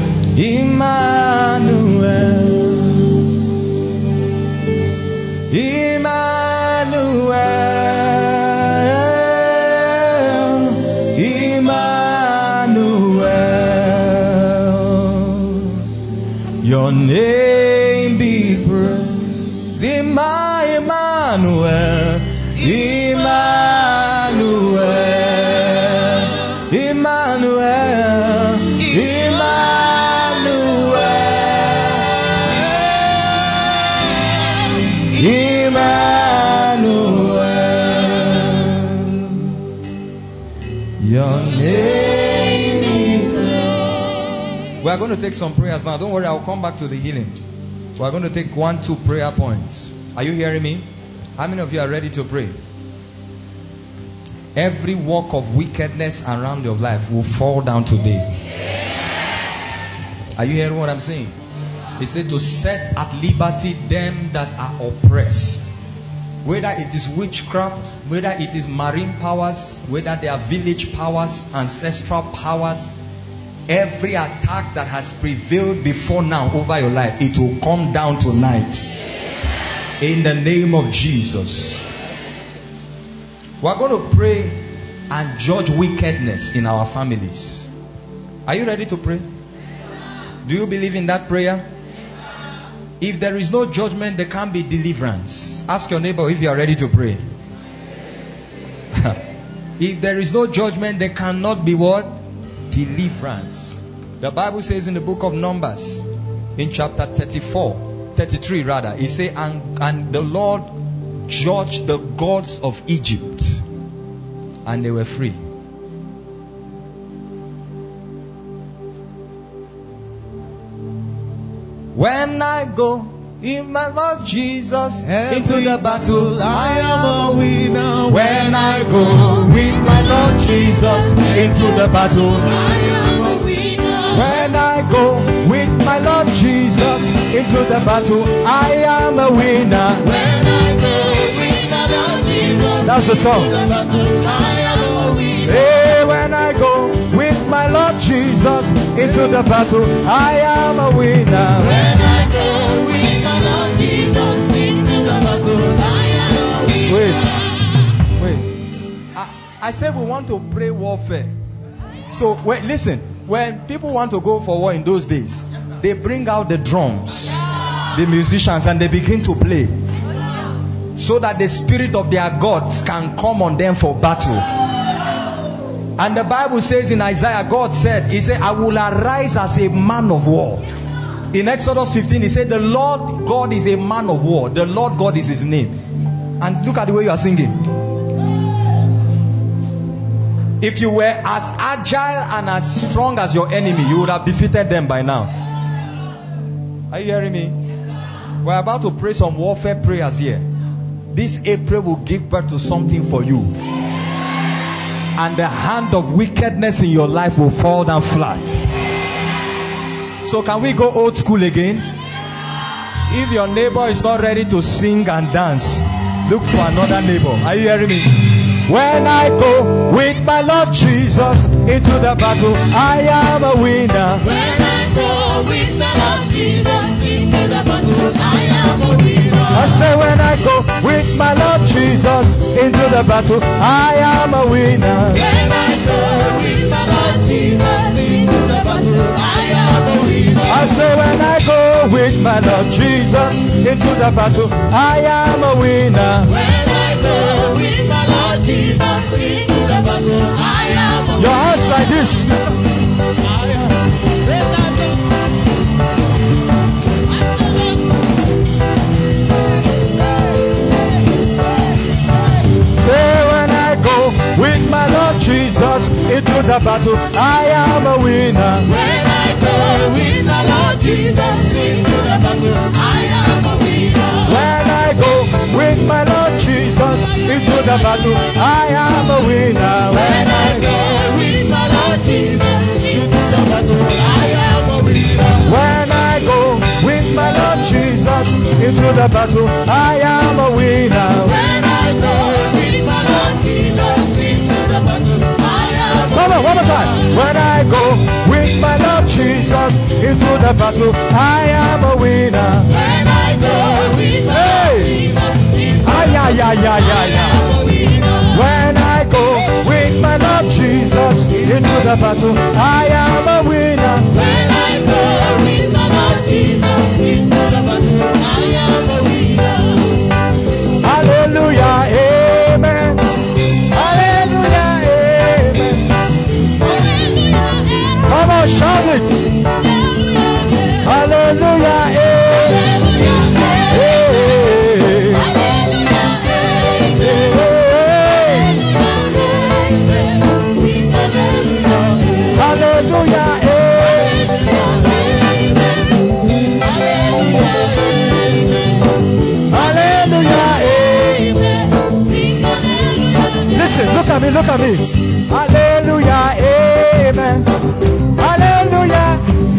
Speaker 3: Emmanuel. Emmanuel, Emmanuel, your name be praised. Emmanuel, Emmanuel, Emmanuel, your name is love. We are going to take some prayers now. Don't worry, I'll come back to the healing. We are going to take 1-2 prayer points. Are you hearing me? How many of you are ready to pray? Every work of wickedness around your life will fall down today. Are you hearing what I'm saying? He said to set at liberty them that are oppressed. Whether it is witchcraft, whether it is marine powers, whether they are village powers, ancestral powers, Every attack that has prevailed before now over your life, it will come down tonight. In the name of Jesus. We're going to pray and judge wickedness in our families. Are you ready to pray? Do you believe in that prayer? If there is no judgment, there can't be deliverance. Ask your neighbor if you are ready to pray. If there is no judgment, there cannot be what? Deliverance. The Bible says in the book of Numbers, in chapter 33 rather, it says, and the Lord judged the gods of Egypt, and they were free. When I go in my Lord Jesus into the battle, I am a winner. When I go with my Lord Jesus into the battle, I am a winner. When I go with my Lord Jesus into the battle, I am a winner. When I go with my Lord Jesus, that's the song. Into the battle, I am a winner. Hey, when I go with my Lord Jesus into the battle, I am a winner. When I go with my Lord Jesus into the battle, I am a winner. Wait. I said we want to pray warfare. So wait, listen. When people want to go for war in those days, they bring out the drums, the musicians, and they begin to play, so that the spirit of their gods can come on them for battle. And the Bible says in Isaiah, God said, He said, I will arise as a man of war. In Exodus 15, He said, the Lord God is a man of war. The Lord God is His name. And look at the way you are singing. If you were as agile and as strong as your enemy, you would have defeated them by now. Are you hearing me? We're about to pray some warfare prayers here. This April will give birth to something for you. And the hand of wickedness in your life will fall down flat. So can we go old school again? If your neighbor is not ready to sing and dance, look for another neighbor. Are you hearing me? When I go with my Lord Jesus into the battle, I am a winner. When I go with my Lord Jesus into the battle, I am a winner. I say when I go with my Lord Jesus into the battle, I am a winner. When I go with my Lord Jesus into the battle, I am a winner. I say when I go with my Lord Jesus into the battle, I am a winner. When I go with my Lord Jesus into the battle, I am a winner. Your hands like this. With my Lord Jesus into the battle, I am a winner. When I go with my Lord Jesus into the battle, I am a winner. When I go with my Lord Jesus into the battle, I am a winner. When I go with my Lord Jesus into the battle, I am a winner. When I go with my Lord Jesus into the battle, I am a winner. When I go with my Lord Jesus. Come on, one more time. When I go with my Lord Jesus into the battle, I am a winner. When I go with my Lord Jesus into the battle, when I go with my Lord Jesus into the battle, I am a winner. When I go with my Lord Jesus into the battle, I am a winner. Hallelujah, amen. Hallelujah, amen. Come on, shout it. Hallelujah, amen. Hallelujah, hallelujah, amen. Listen, look at me, look at me. Hallelujah, amen. Hallelujah.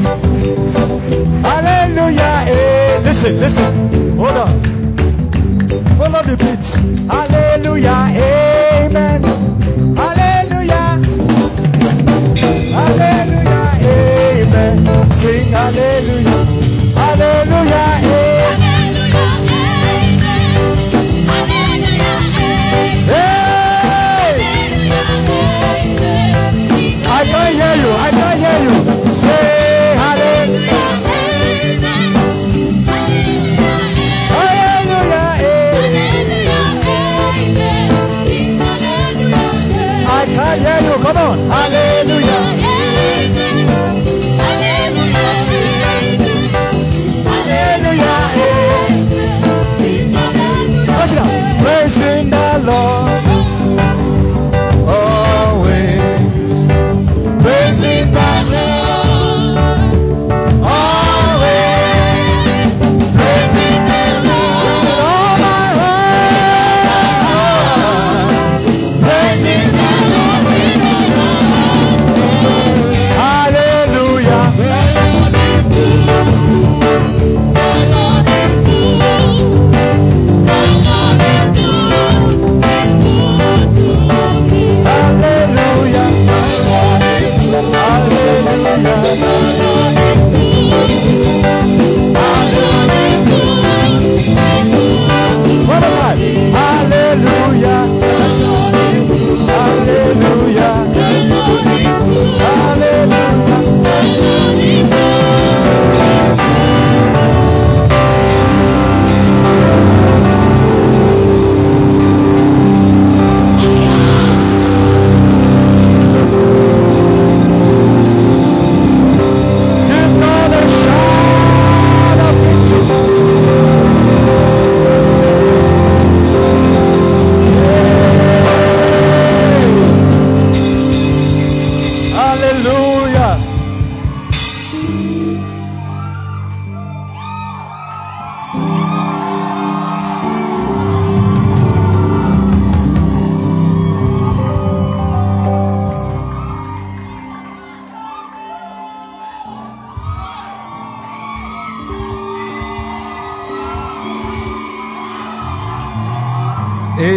Speaker 3: Hallelujah, amen. Listen, listen. Hold on. Follow the beats. Hallelujah, amen. Hallelujah. Hallelujah, amen.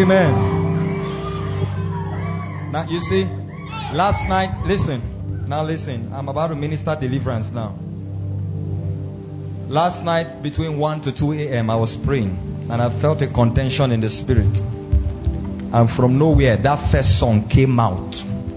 Speaker 3: amen. Now you see, last night, listen. I'm about to minister deliverance now. Last night between 1 to 2 a.m. I was praying and I felt a contention in the spirit. And from nowhere that first song came out.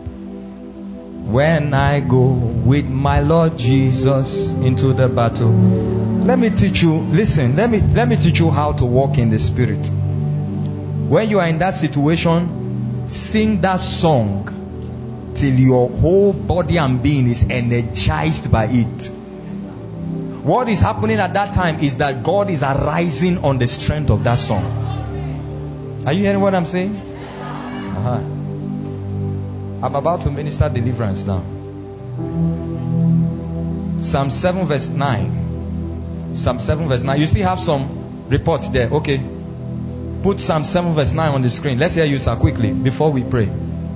Speaker 3: When I go with my Lord Jesus into the battle. Let me teach you, listen, let me teach you how to walk in the spirit. When you are in that situation, sing that song till your whole body and being is energized by it. What is happening at that time is that God is arising on the strength of that song. Are you hearing what I'm saying? I'm about to minister deliverance now. Psalm 7 verse 9. Psalm 7 verse 9. You still have some reports there. Okay. Put Psalm 7 verse 9 on the screen. Let's hear you, sir, quickly before we pray.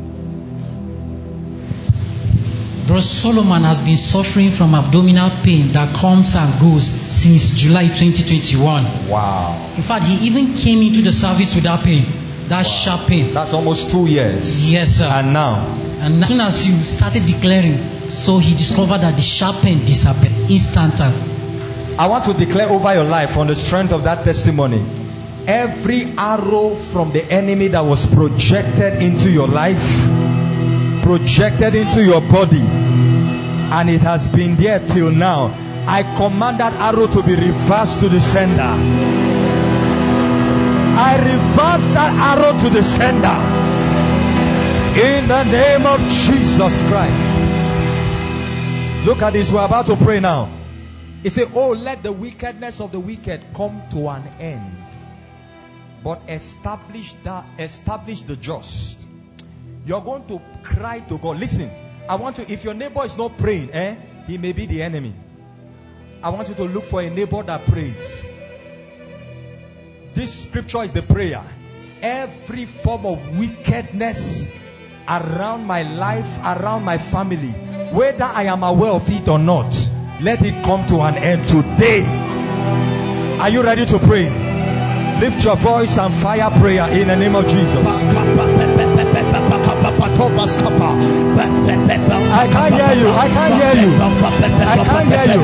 Speaker 6: Bro Solomon has been suffering from abdominal pain that comes and goes since July 2021.
Speaker 3: Wow.
Speaker 6: In fact, he even came into the service with that pain. That sharp pain.
Speaker 3: That's almost 2 years.
Speaker 6: Yes, sir.
Speaker 3: And now?
Speaker 6: And as soon as you started declaring, so he discovered that the sharp pain disappeared instantaneously.
Speaker 3: I want to declare over your life on the strength of that testimony. Every arrow from the enemy that was projected into your life, projected into your body, and it has been there till now, I command that arrow to be reversed to the sender. I reverse that arrow to the sender in the name of Jesus Christ. Look at this. We're about to pray now. He said, oh, let the wickedness of the wicked come to an end, but establish the just. You're going to cry to God. Listen, I want you, if your neighbor is not praying, he may be the enemy. I want you to look for a neighbor that prays. This scripture is the prayer. Every form of wickedness around my life, around my family, whether I am aware of it or not, let it come to an end today. Are you ready to pray? Lift your voice and fire prayer in the name of Jesus. I can't hear you. I can't hear you. I can't hear you.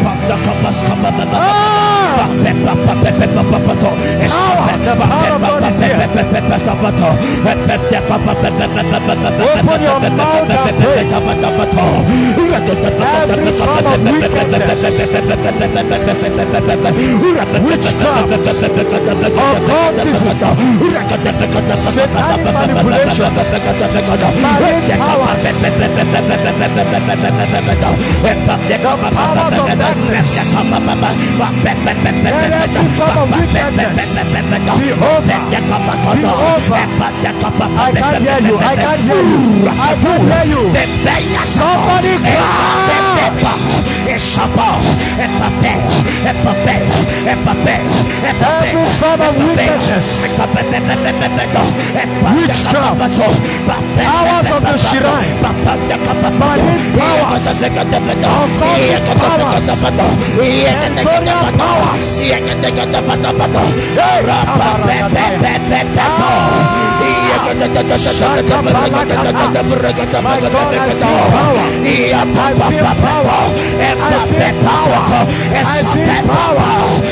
Speaker 3: The power of God is here. Open your mouth and pray. Every form of wickedness, witchcraft, occultism, satanic manipulations, marine powers, the powers of darkness, let every form of wickedness be over. Be over. I can't hear you. I can't hear you. I can't hear you. Somebody cry. Every form of wickedness, witchcraft, powers of the shrine, marine powers, occultic powers, Endorian powers. My God, I feel power. I feel power. I feel power. I feel power.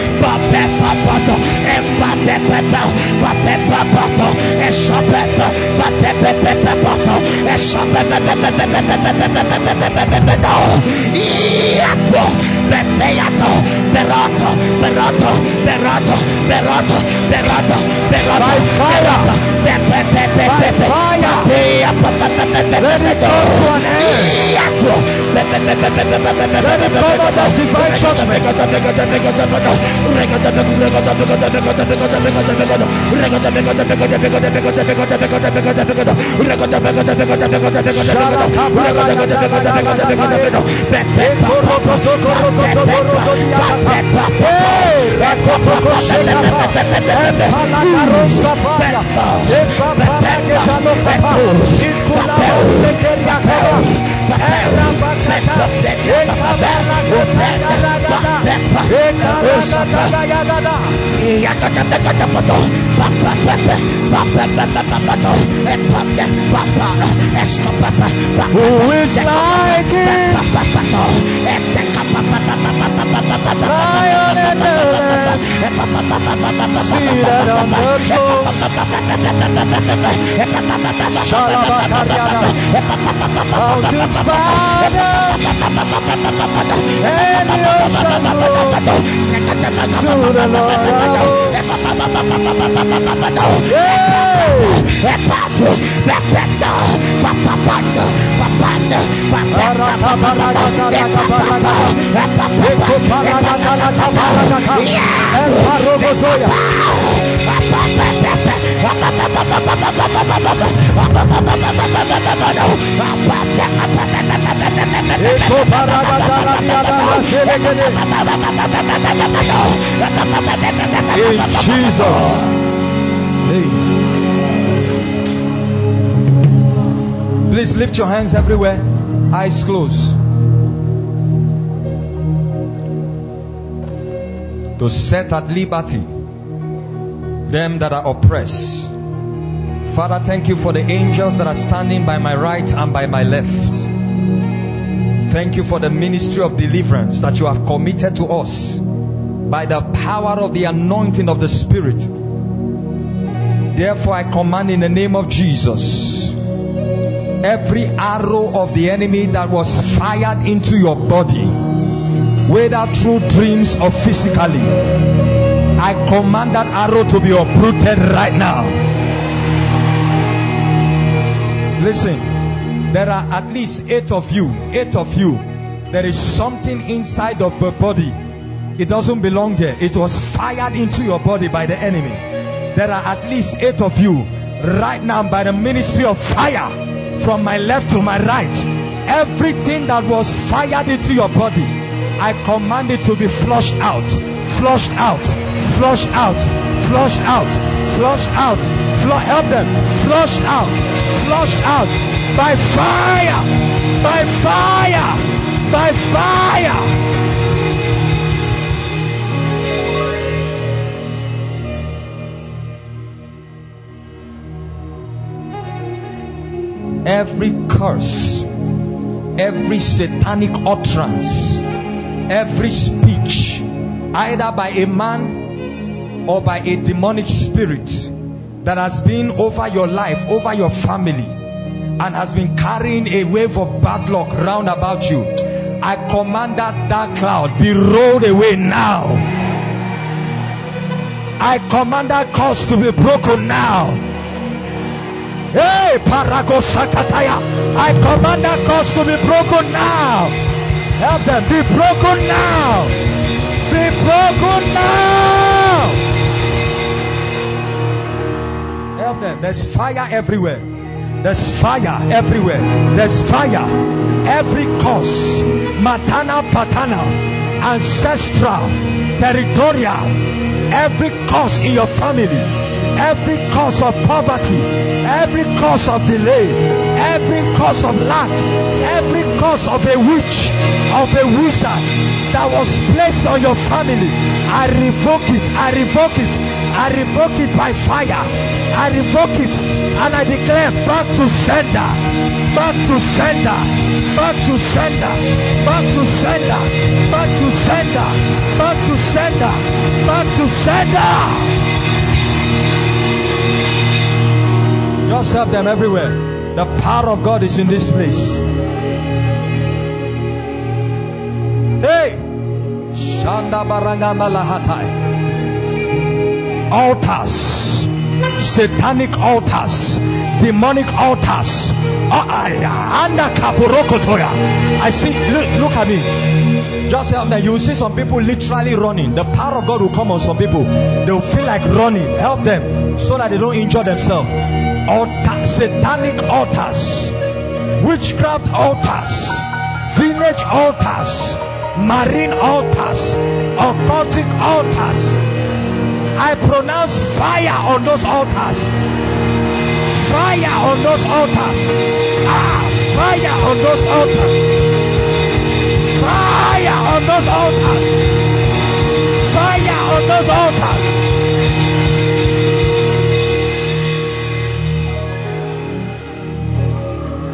Speaker 3: By fire. Let it come to an end. Let it come under divine judgment.
Speaker 10: Who is like him? Lion and the Lamb, seated on the throne. Shalabakariana, mountains bow down, and the oceans roar to the Lord of hosts. In Jesus' name. Please lift your hands everywhere, eyes closed. To set at liberty them that are oppressed. Father, thank you for the angels that are standing by my right and by my left. Thank you for the ministry of deliverance that you have committed to us by the power of the anointing of the Spirit. Therefore, I command in the name of Jesus, every arrow of the enemy that was fired into your body, whether through dreams or physically, I command that arrow to be uprooted right now. Listen, there are at least 8 of you. There is something inside of the body. It doesn't belong there. It was fired into your body by the enemy. There are at least 8 of you right now by the ministry of fire from my left to my right. Everything that was fired into your body, I command it to be flushed out. Flushed out. Flushed out. Flushed out. Flushed out. Help them. Flushed out. Flushed out. By fire. By fire. By fire. Every curse, every satanic utterance, every speech, either by a man or by a demonic spirit that has been over your life, over your family, and has been carrying a wave of bad luck round about you, I command that dark cloud be rolled away now. I command that curse to be broken now. Hey, Paragosakataya, I command that curse to be broken now. Help them, be broken now. Be broken now. Help them. There's fire everywhere. There's fire everywhere. There's fire. Every curse, maternal, paternal, ancestral, territorial, every curse in your family, every curse of poverty, every curse of delay, every curse of lack, every curse of a witch, of a wizard that was placed on your family, I revoke it. I revoke it. I revoke it by fire. I revoke it and I declare back to sender. Back to sender. Back to sender. Back to sender. Back to sender. Back to sender. Back to sender. Just help them everywhere. The power of God is in this place. Hey! Shanda Barangama Lahatai. Altars, satanic altars, demonic altars. I see, look at me. Just help them. You will see some people literally running. The power of God will come on some people. They will feel like running. Help them so that they don't injure themselves. Satanic altars, witchcraft altars, village altars, marine altars, occultic altars. I pronounce fire on those altars. Fire on those altars. Fire on those altars. Fire on those altars. Fire on those altars.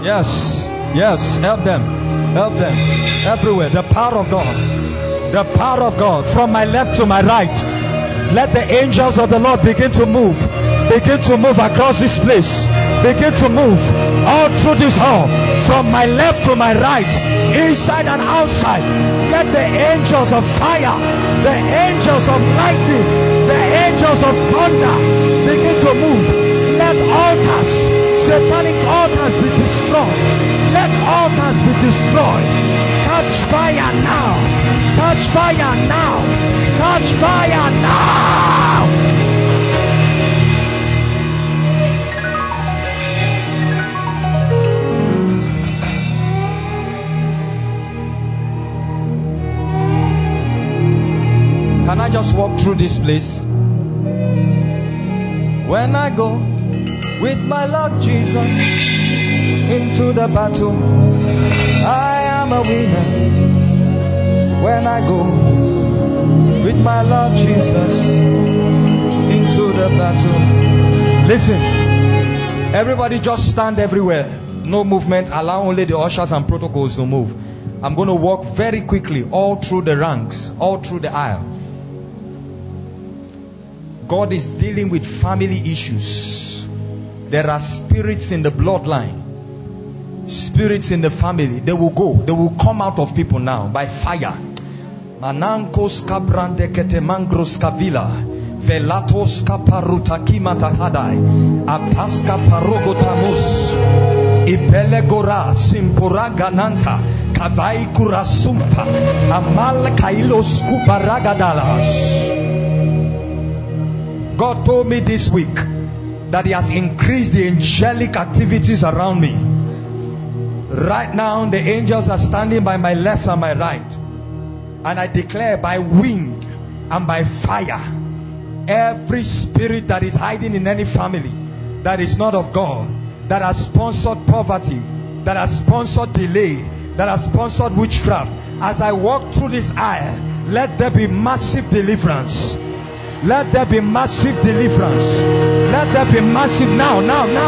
Speaker 10: Yes. Yes. Help them. Help them. Everywhere. The power of God. The power of God. From my left to my right. Let the angels of the Lord begin to move. Begin to move across this place. Begin to move all through this hall. From my left to my right. Inside and outside. Let the angels of fire, the angels of lightning, the angels of thunder begin to move. Let altars, satanic altars be destroyed. Let altars be destroyed. Catch fire now. Catch fire now. Catch fire now. Can I just walk through this place? When I go with my Lord Jesus into the battle, I am a winner. When I go with my Lord Jesus into the battle. Listen, everybody just stand everywhere. No movement. Allow only the ushers and protocols to move. I'm going to walk very quickly all through the ranks, all through the aisle. God is dealing with family issues. There are spirits in the bloodline, spirits in the family. They will go, they will come out of people now by fire. Manankos kabrande kete mangros kavila, velatos kaparuta kimata hadai, apaska parogotamus, ibele gora simpura gananta, kavai kurasumpa, amal kailos kuparagadalas. God told me this week that He has increased the angelic activities around me. Right now, the angels are standing by my left and my right. And I declare by wind and by fire, every spirit that is hiding in any family that is not of God, that has sponsored poverty, that has sponsored delay, that has sponsored witchcraft, as I walk through this aisle, let there be massive deliverance. Let there be massive deliverance. Let there be massive now,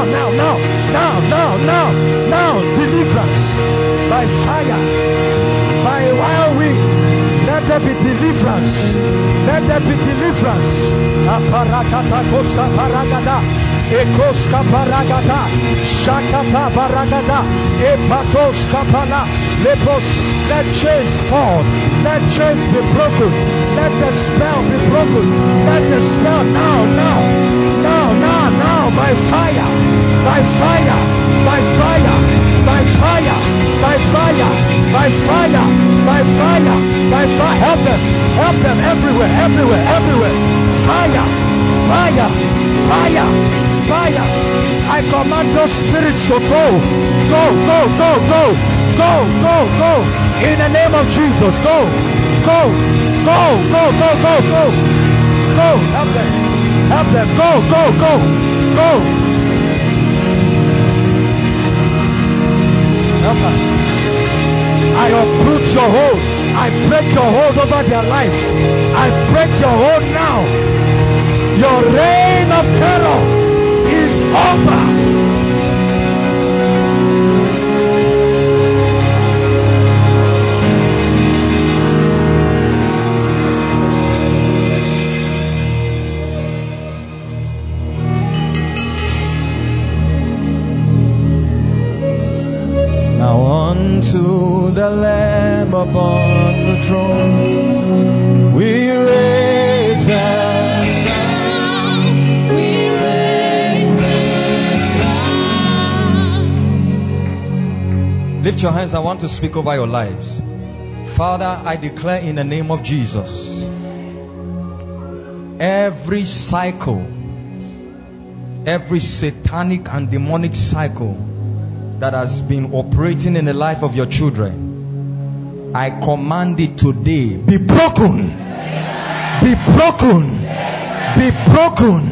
Speaker 10: deliverance by fire, by wild wind. Let there be deliverance. Let there be deliverance. Aparakata kosa paragada. Ekoska paragada. Shakata paragada. Epatos kapala. Lepos. Let chains fall. Let chains be broken. Let the spell be broken. Let the spell now, by fire, by fire, by fire, by fire, by fire, by fire, by fire, by fire. Help them everywhere. Fire, fire, fire, fire. I command those spirits to go. In the name of Jesus, go. Help them, go. Help them. I uproot your hold. I break your hold over their life. I break your hold now. Your reign of terror is over. To the Lamb upon the throne, we raise a sound, we raise a sound. Lift your hands. I want to speak over your lives. Father, I declare in the name of Jesus, every cycle, every satanic and demonic cycle that has been operating in the life of your children, I command it today, be broken. Be broken. Be broken.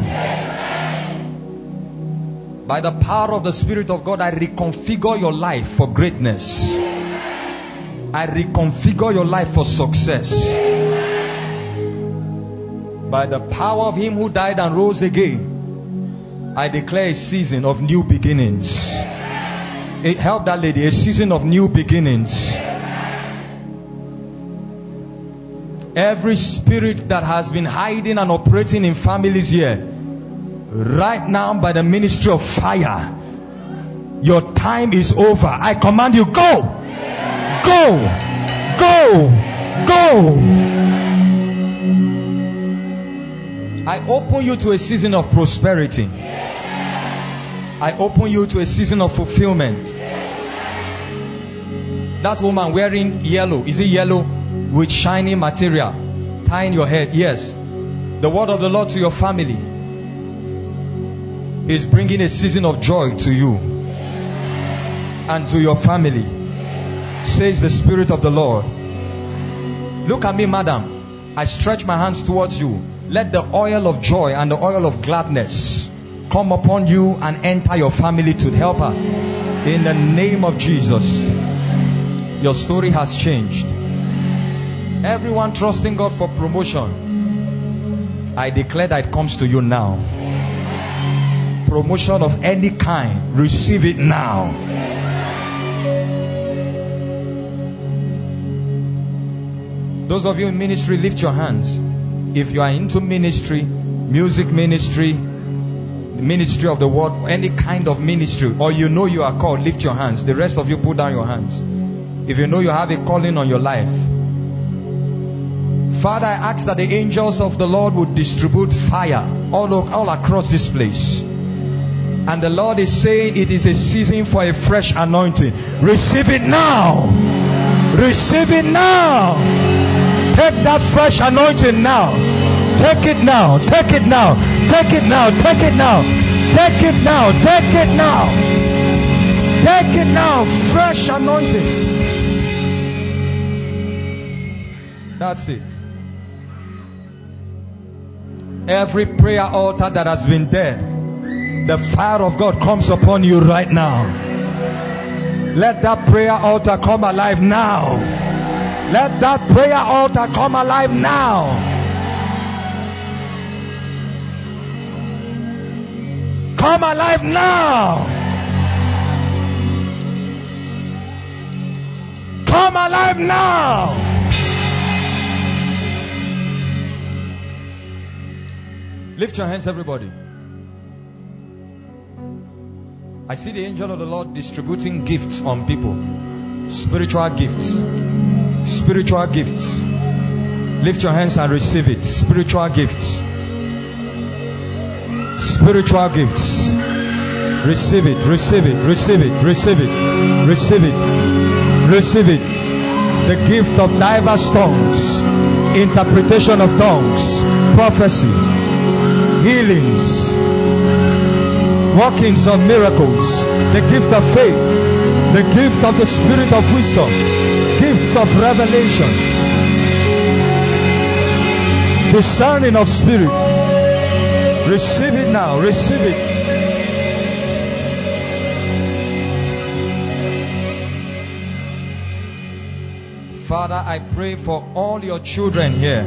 Speaker 10: By the power of the Spirit of God, I reconfigure your life for greatness. I reconfigure your life for success. By the power of Him who died and rose again, I declare a season of new beginnings. Help that lady. A season of new beginnings. Every spirit that has been hiding and operating in families here, right now by the ministry of fire, your time is over. I command you, go! Go! Go! Go! I open you to a season of prosperity. I open you to a season of fulfillment. That woman wearing yellow, is it yellow with shiny material, tying your head? Yes. The word of the Lord to your family is bringing a season of joy to you and to your family, says the Spirit of the Lord. Look at me, madam. I stretch my hands towards you. Let the oil of joy and the oil of gladness come upon you and enter your family to help her. In the name of Jesus, your story has changed. Everyone trusting God for promotion, I declare that it comes to you now. Promotion of any kind, receive it now. Those of you in ministry, lift your hands. If you are into ministry, music ministry, ministry of the word, any kind of ministry, or you know you are called, lift your hands. The rest of you put down your hands. If you know you have a calling on your life. Father, I ask that the angels of the Lord would distribute fire all across this place. And the Lord is saying it is a season for a fresh anointing. Receive it now. Receive it now. Take that fresh anointing now. Take it now. Take it now. Take it now. Take it now. Take it now. Take it now. Take it now. Fresh anointing. That's it. Every prayer altar that has been dead, the fire of God comes upon you right now. Let that prayer altar come alive now. Let that prayer altar come alive now. Come alive now. Come alive now. Lift your hands, everybody. I see the angel of the Lord distributing gifts on people. Spiritual gifts. Spiritual gifts. Lift your hands and receive it. Spiritual gifts. Spiritual gifts. Receive it. Receive it. Receive it. Receive it. Receive it. Receive it. The gift of diverse tongues. Interpretation of tongues. Prophecy. Healings. Workings of miracles. The gift of faith. The gift of the spirit of wisdom. Gifts of revelation. Discerning of spirit. Receive it now. Receive it. Father, I pray for all your children here.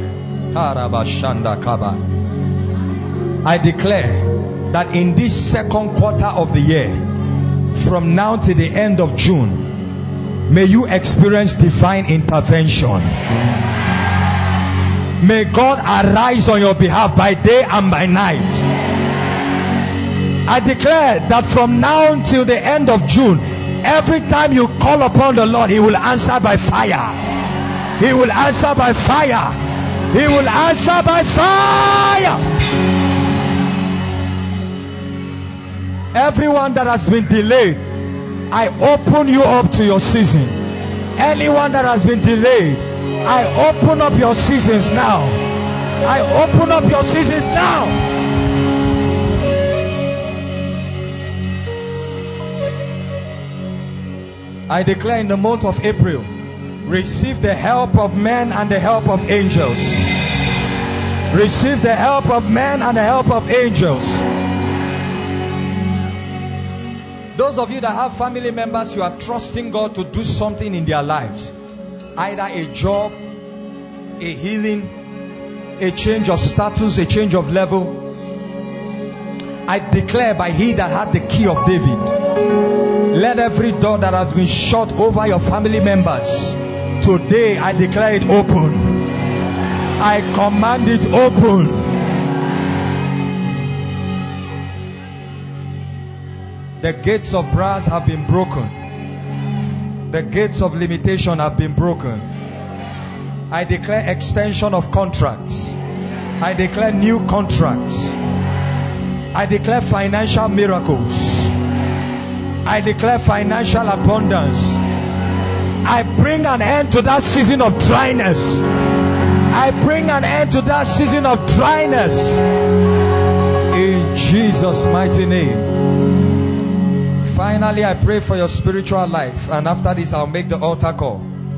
Speaker 10: I declare that in this second quarter of the year, from now to the end of June, may you experience divine intervention. May God arise on your behalf by day and by night. I declare that from now until the end of June, every time you call upon the Lord, He will answer by fire. He will answer by fire. He will answer by fire. Everyone that has been delayed, I open you up to your season. Anyone that has been delayed, I open up your seasons now. I open up your seasons now. I declare in the month of April, receive the help of men and the help of angels. Receive the help of men and the help of angels. Those of you that have family members, you are trusting God to do something in their lives. Either a job, a healing, a change of status, a change of level. I declare by He that had the key of David, Let every door that has been shut over your family members, today I declare it open. I command it open. The gates of brass have been broken. The gates of limitation have been broken. I declare extension of contracts. I declare new contracts. I declare financial miracles. I declare financial abundance. I bring an end to that season of dryness. I bring an end to that season of dryness. In Jesus' mighty name. Finally, I pray for your spiritual life. And after this, I'll make the altar call.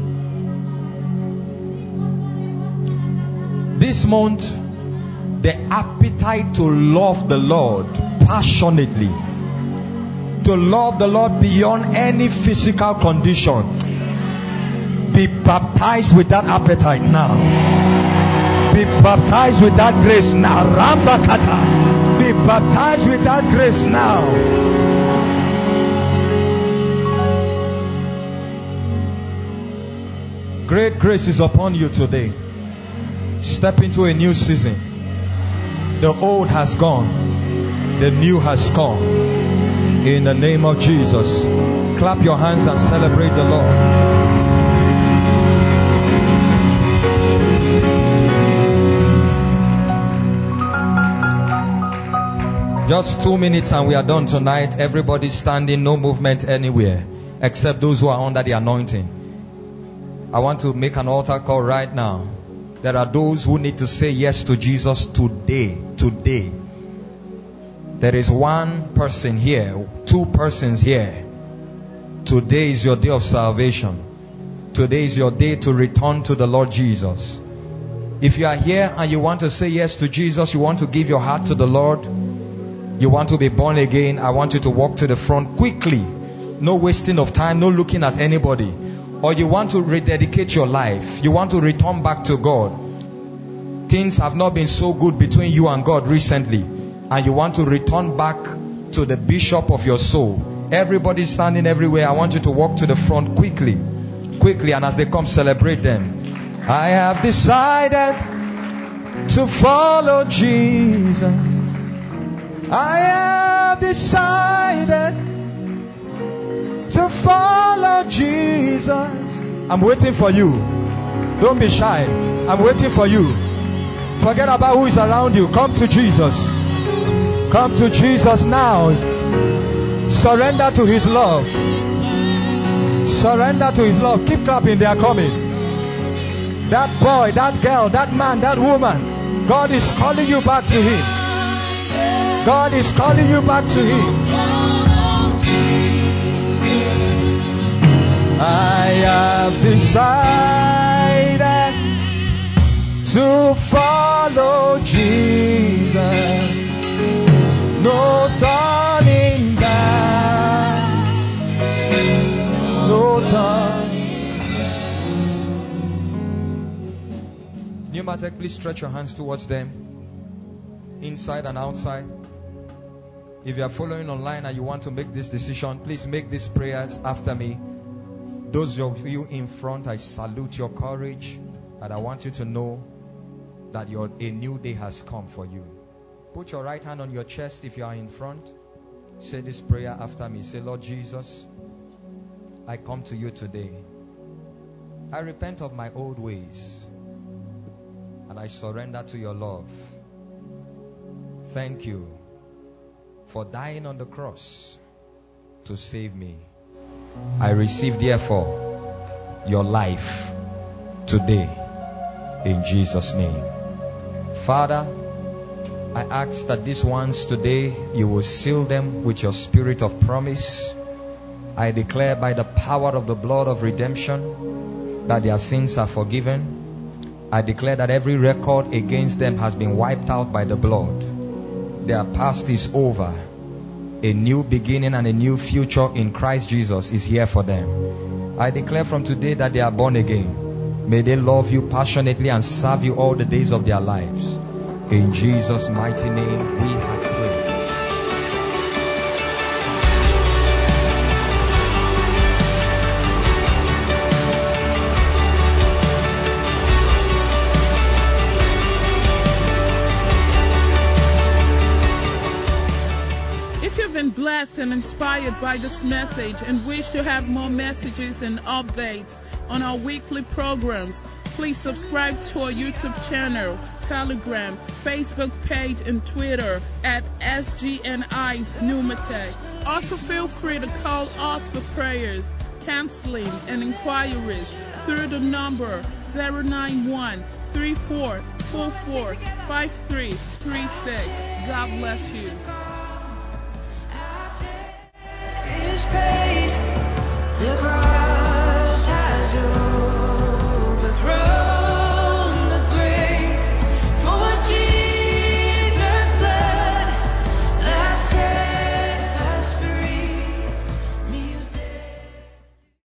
Speaker 10: This month, the appetite to love the Lord passionately, to love the Lord beyond any physical condition. Be baptized with that appetite now. Be baptized with that grace now. Rambakata. Be baptized with that grace now. Great grace is upon you today. Step into a new season. The old has gone. The new has come. In the name of Jesus. Clap your hands and celebrate the Lord. Just 2 minutes and we are done tonight. Everybody standing, no movement anywhere, except those who are under the anointing. I want to make an altar call right now. There are those who need to say yes to Jesus today. Today. There is one person here, 2 persons here. Today is your day of salvation. Today is your day to return to the Lord Jesus. If you are here and you want to say yes to Jesus, you want to give your heart to the Lord, you want to be born again, I want you to walk to the front quickly. No wasting of time, no looking at anybody. Or you want to rededicate your life. You want to return back to God. Things have not been so good between you and God recently. And you want to return back to the bishop of your soul. Everybody standing everywhere. I want you to walk to the front quickly. Quickly. And as they come, celebrate them. I have decided to follow Jesus. I have decided to follow Jesus. I'm waiting for you. Don't be shy. I'm waiting for you. Forget about who is around you. Come to Jesus. Come to Jesus now. Surrender to His love. Surrender to His love. Keep clapping. They are coming. That boy, that girl, that man, that woman. God is calling you back to Him. God is calling you back to Him. I have decided to follow Jesus. No turning back. No turning back. Pneumatic, please stretch your hands towards them. Inside and outside. If you are following online and you want to make this decision, please make these prayers after me. Those of you in front, I salute your courage, and I want you to know that a new day has come for you. Put your right hand on your chest if you are in front. Say this prayer after me. Say, Lord Jesus, I come to you today. I repent of my old ways, and I surrender to your love. Thank you for dying on the cross to save me. I receive, therefore, your life today in Jesus' name. Father, I ask that these ones today, you will seal them with your spirit of promise. I declare by the power of the blood of redemption that their sins are forgiven. I declare that every record against them has been wiped out by the blood. Their past is over. A new beginning and a new future in Christ Jesus is here for them. I declare from today that they are born again. May they love you passionately and serve you all the days of their lives. In Jesus' mighty name we have prayed.
Speaker 11: blessed and inspired by this message and wish to have more messages and updates on our weekly programs, please subscribe to our YouTube channel, Telegram, Facebook page, and Twitter at SGNI Pneumatech. Also feel free to call us for prayers, counseling, and inquiries through the number 091-3444-5336. God bless you.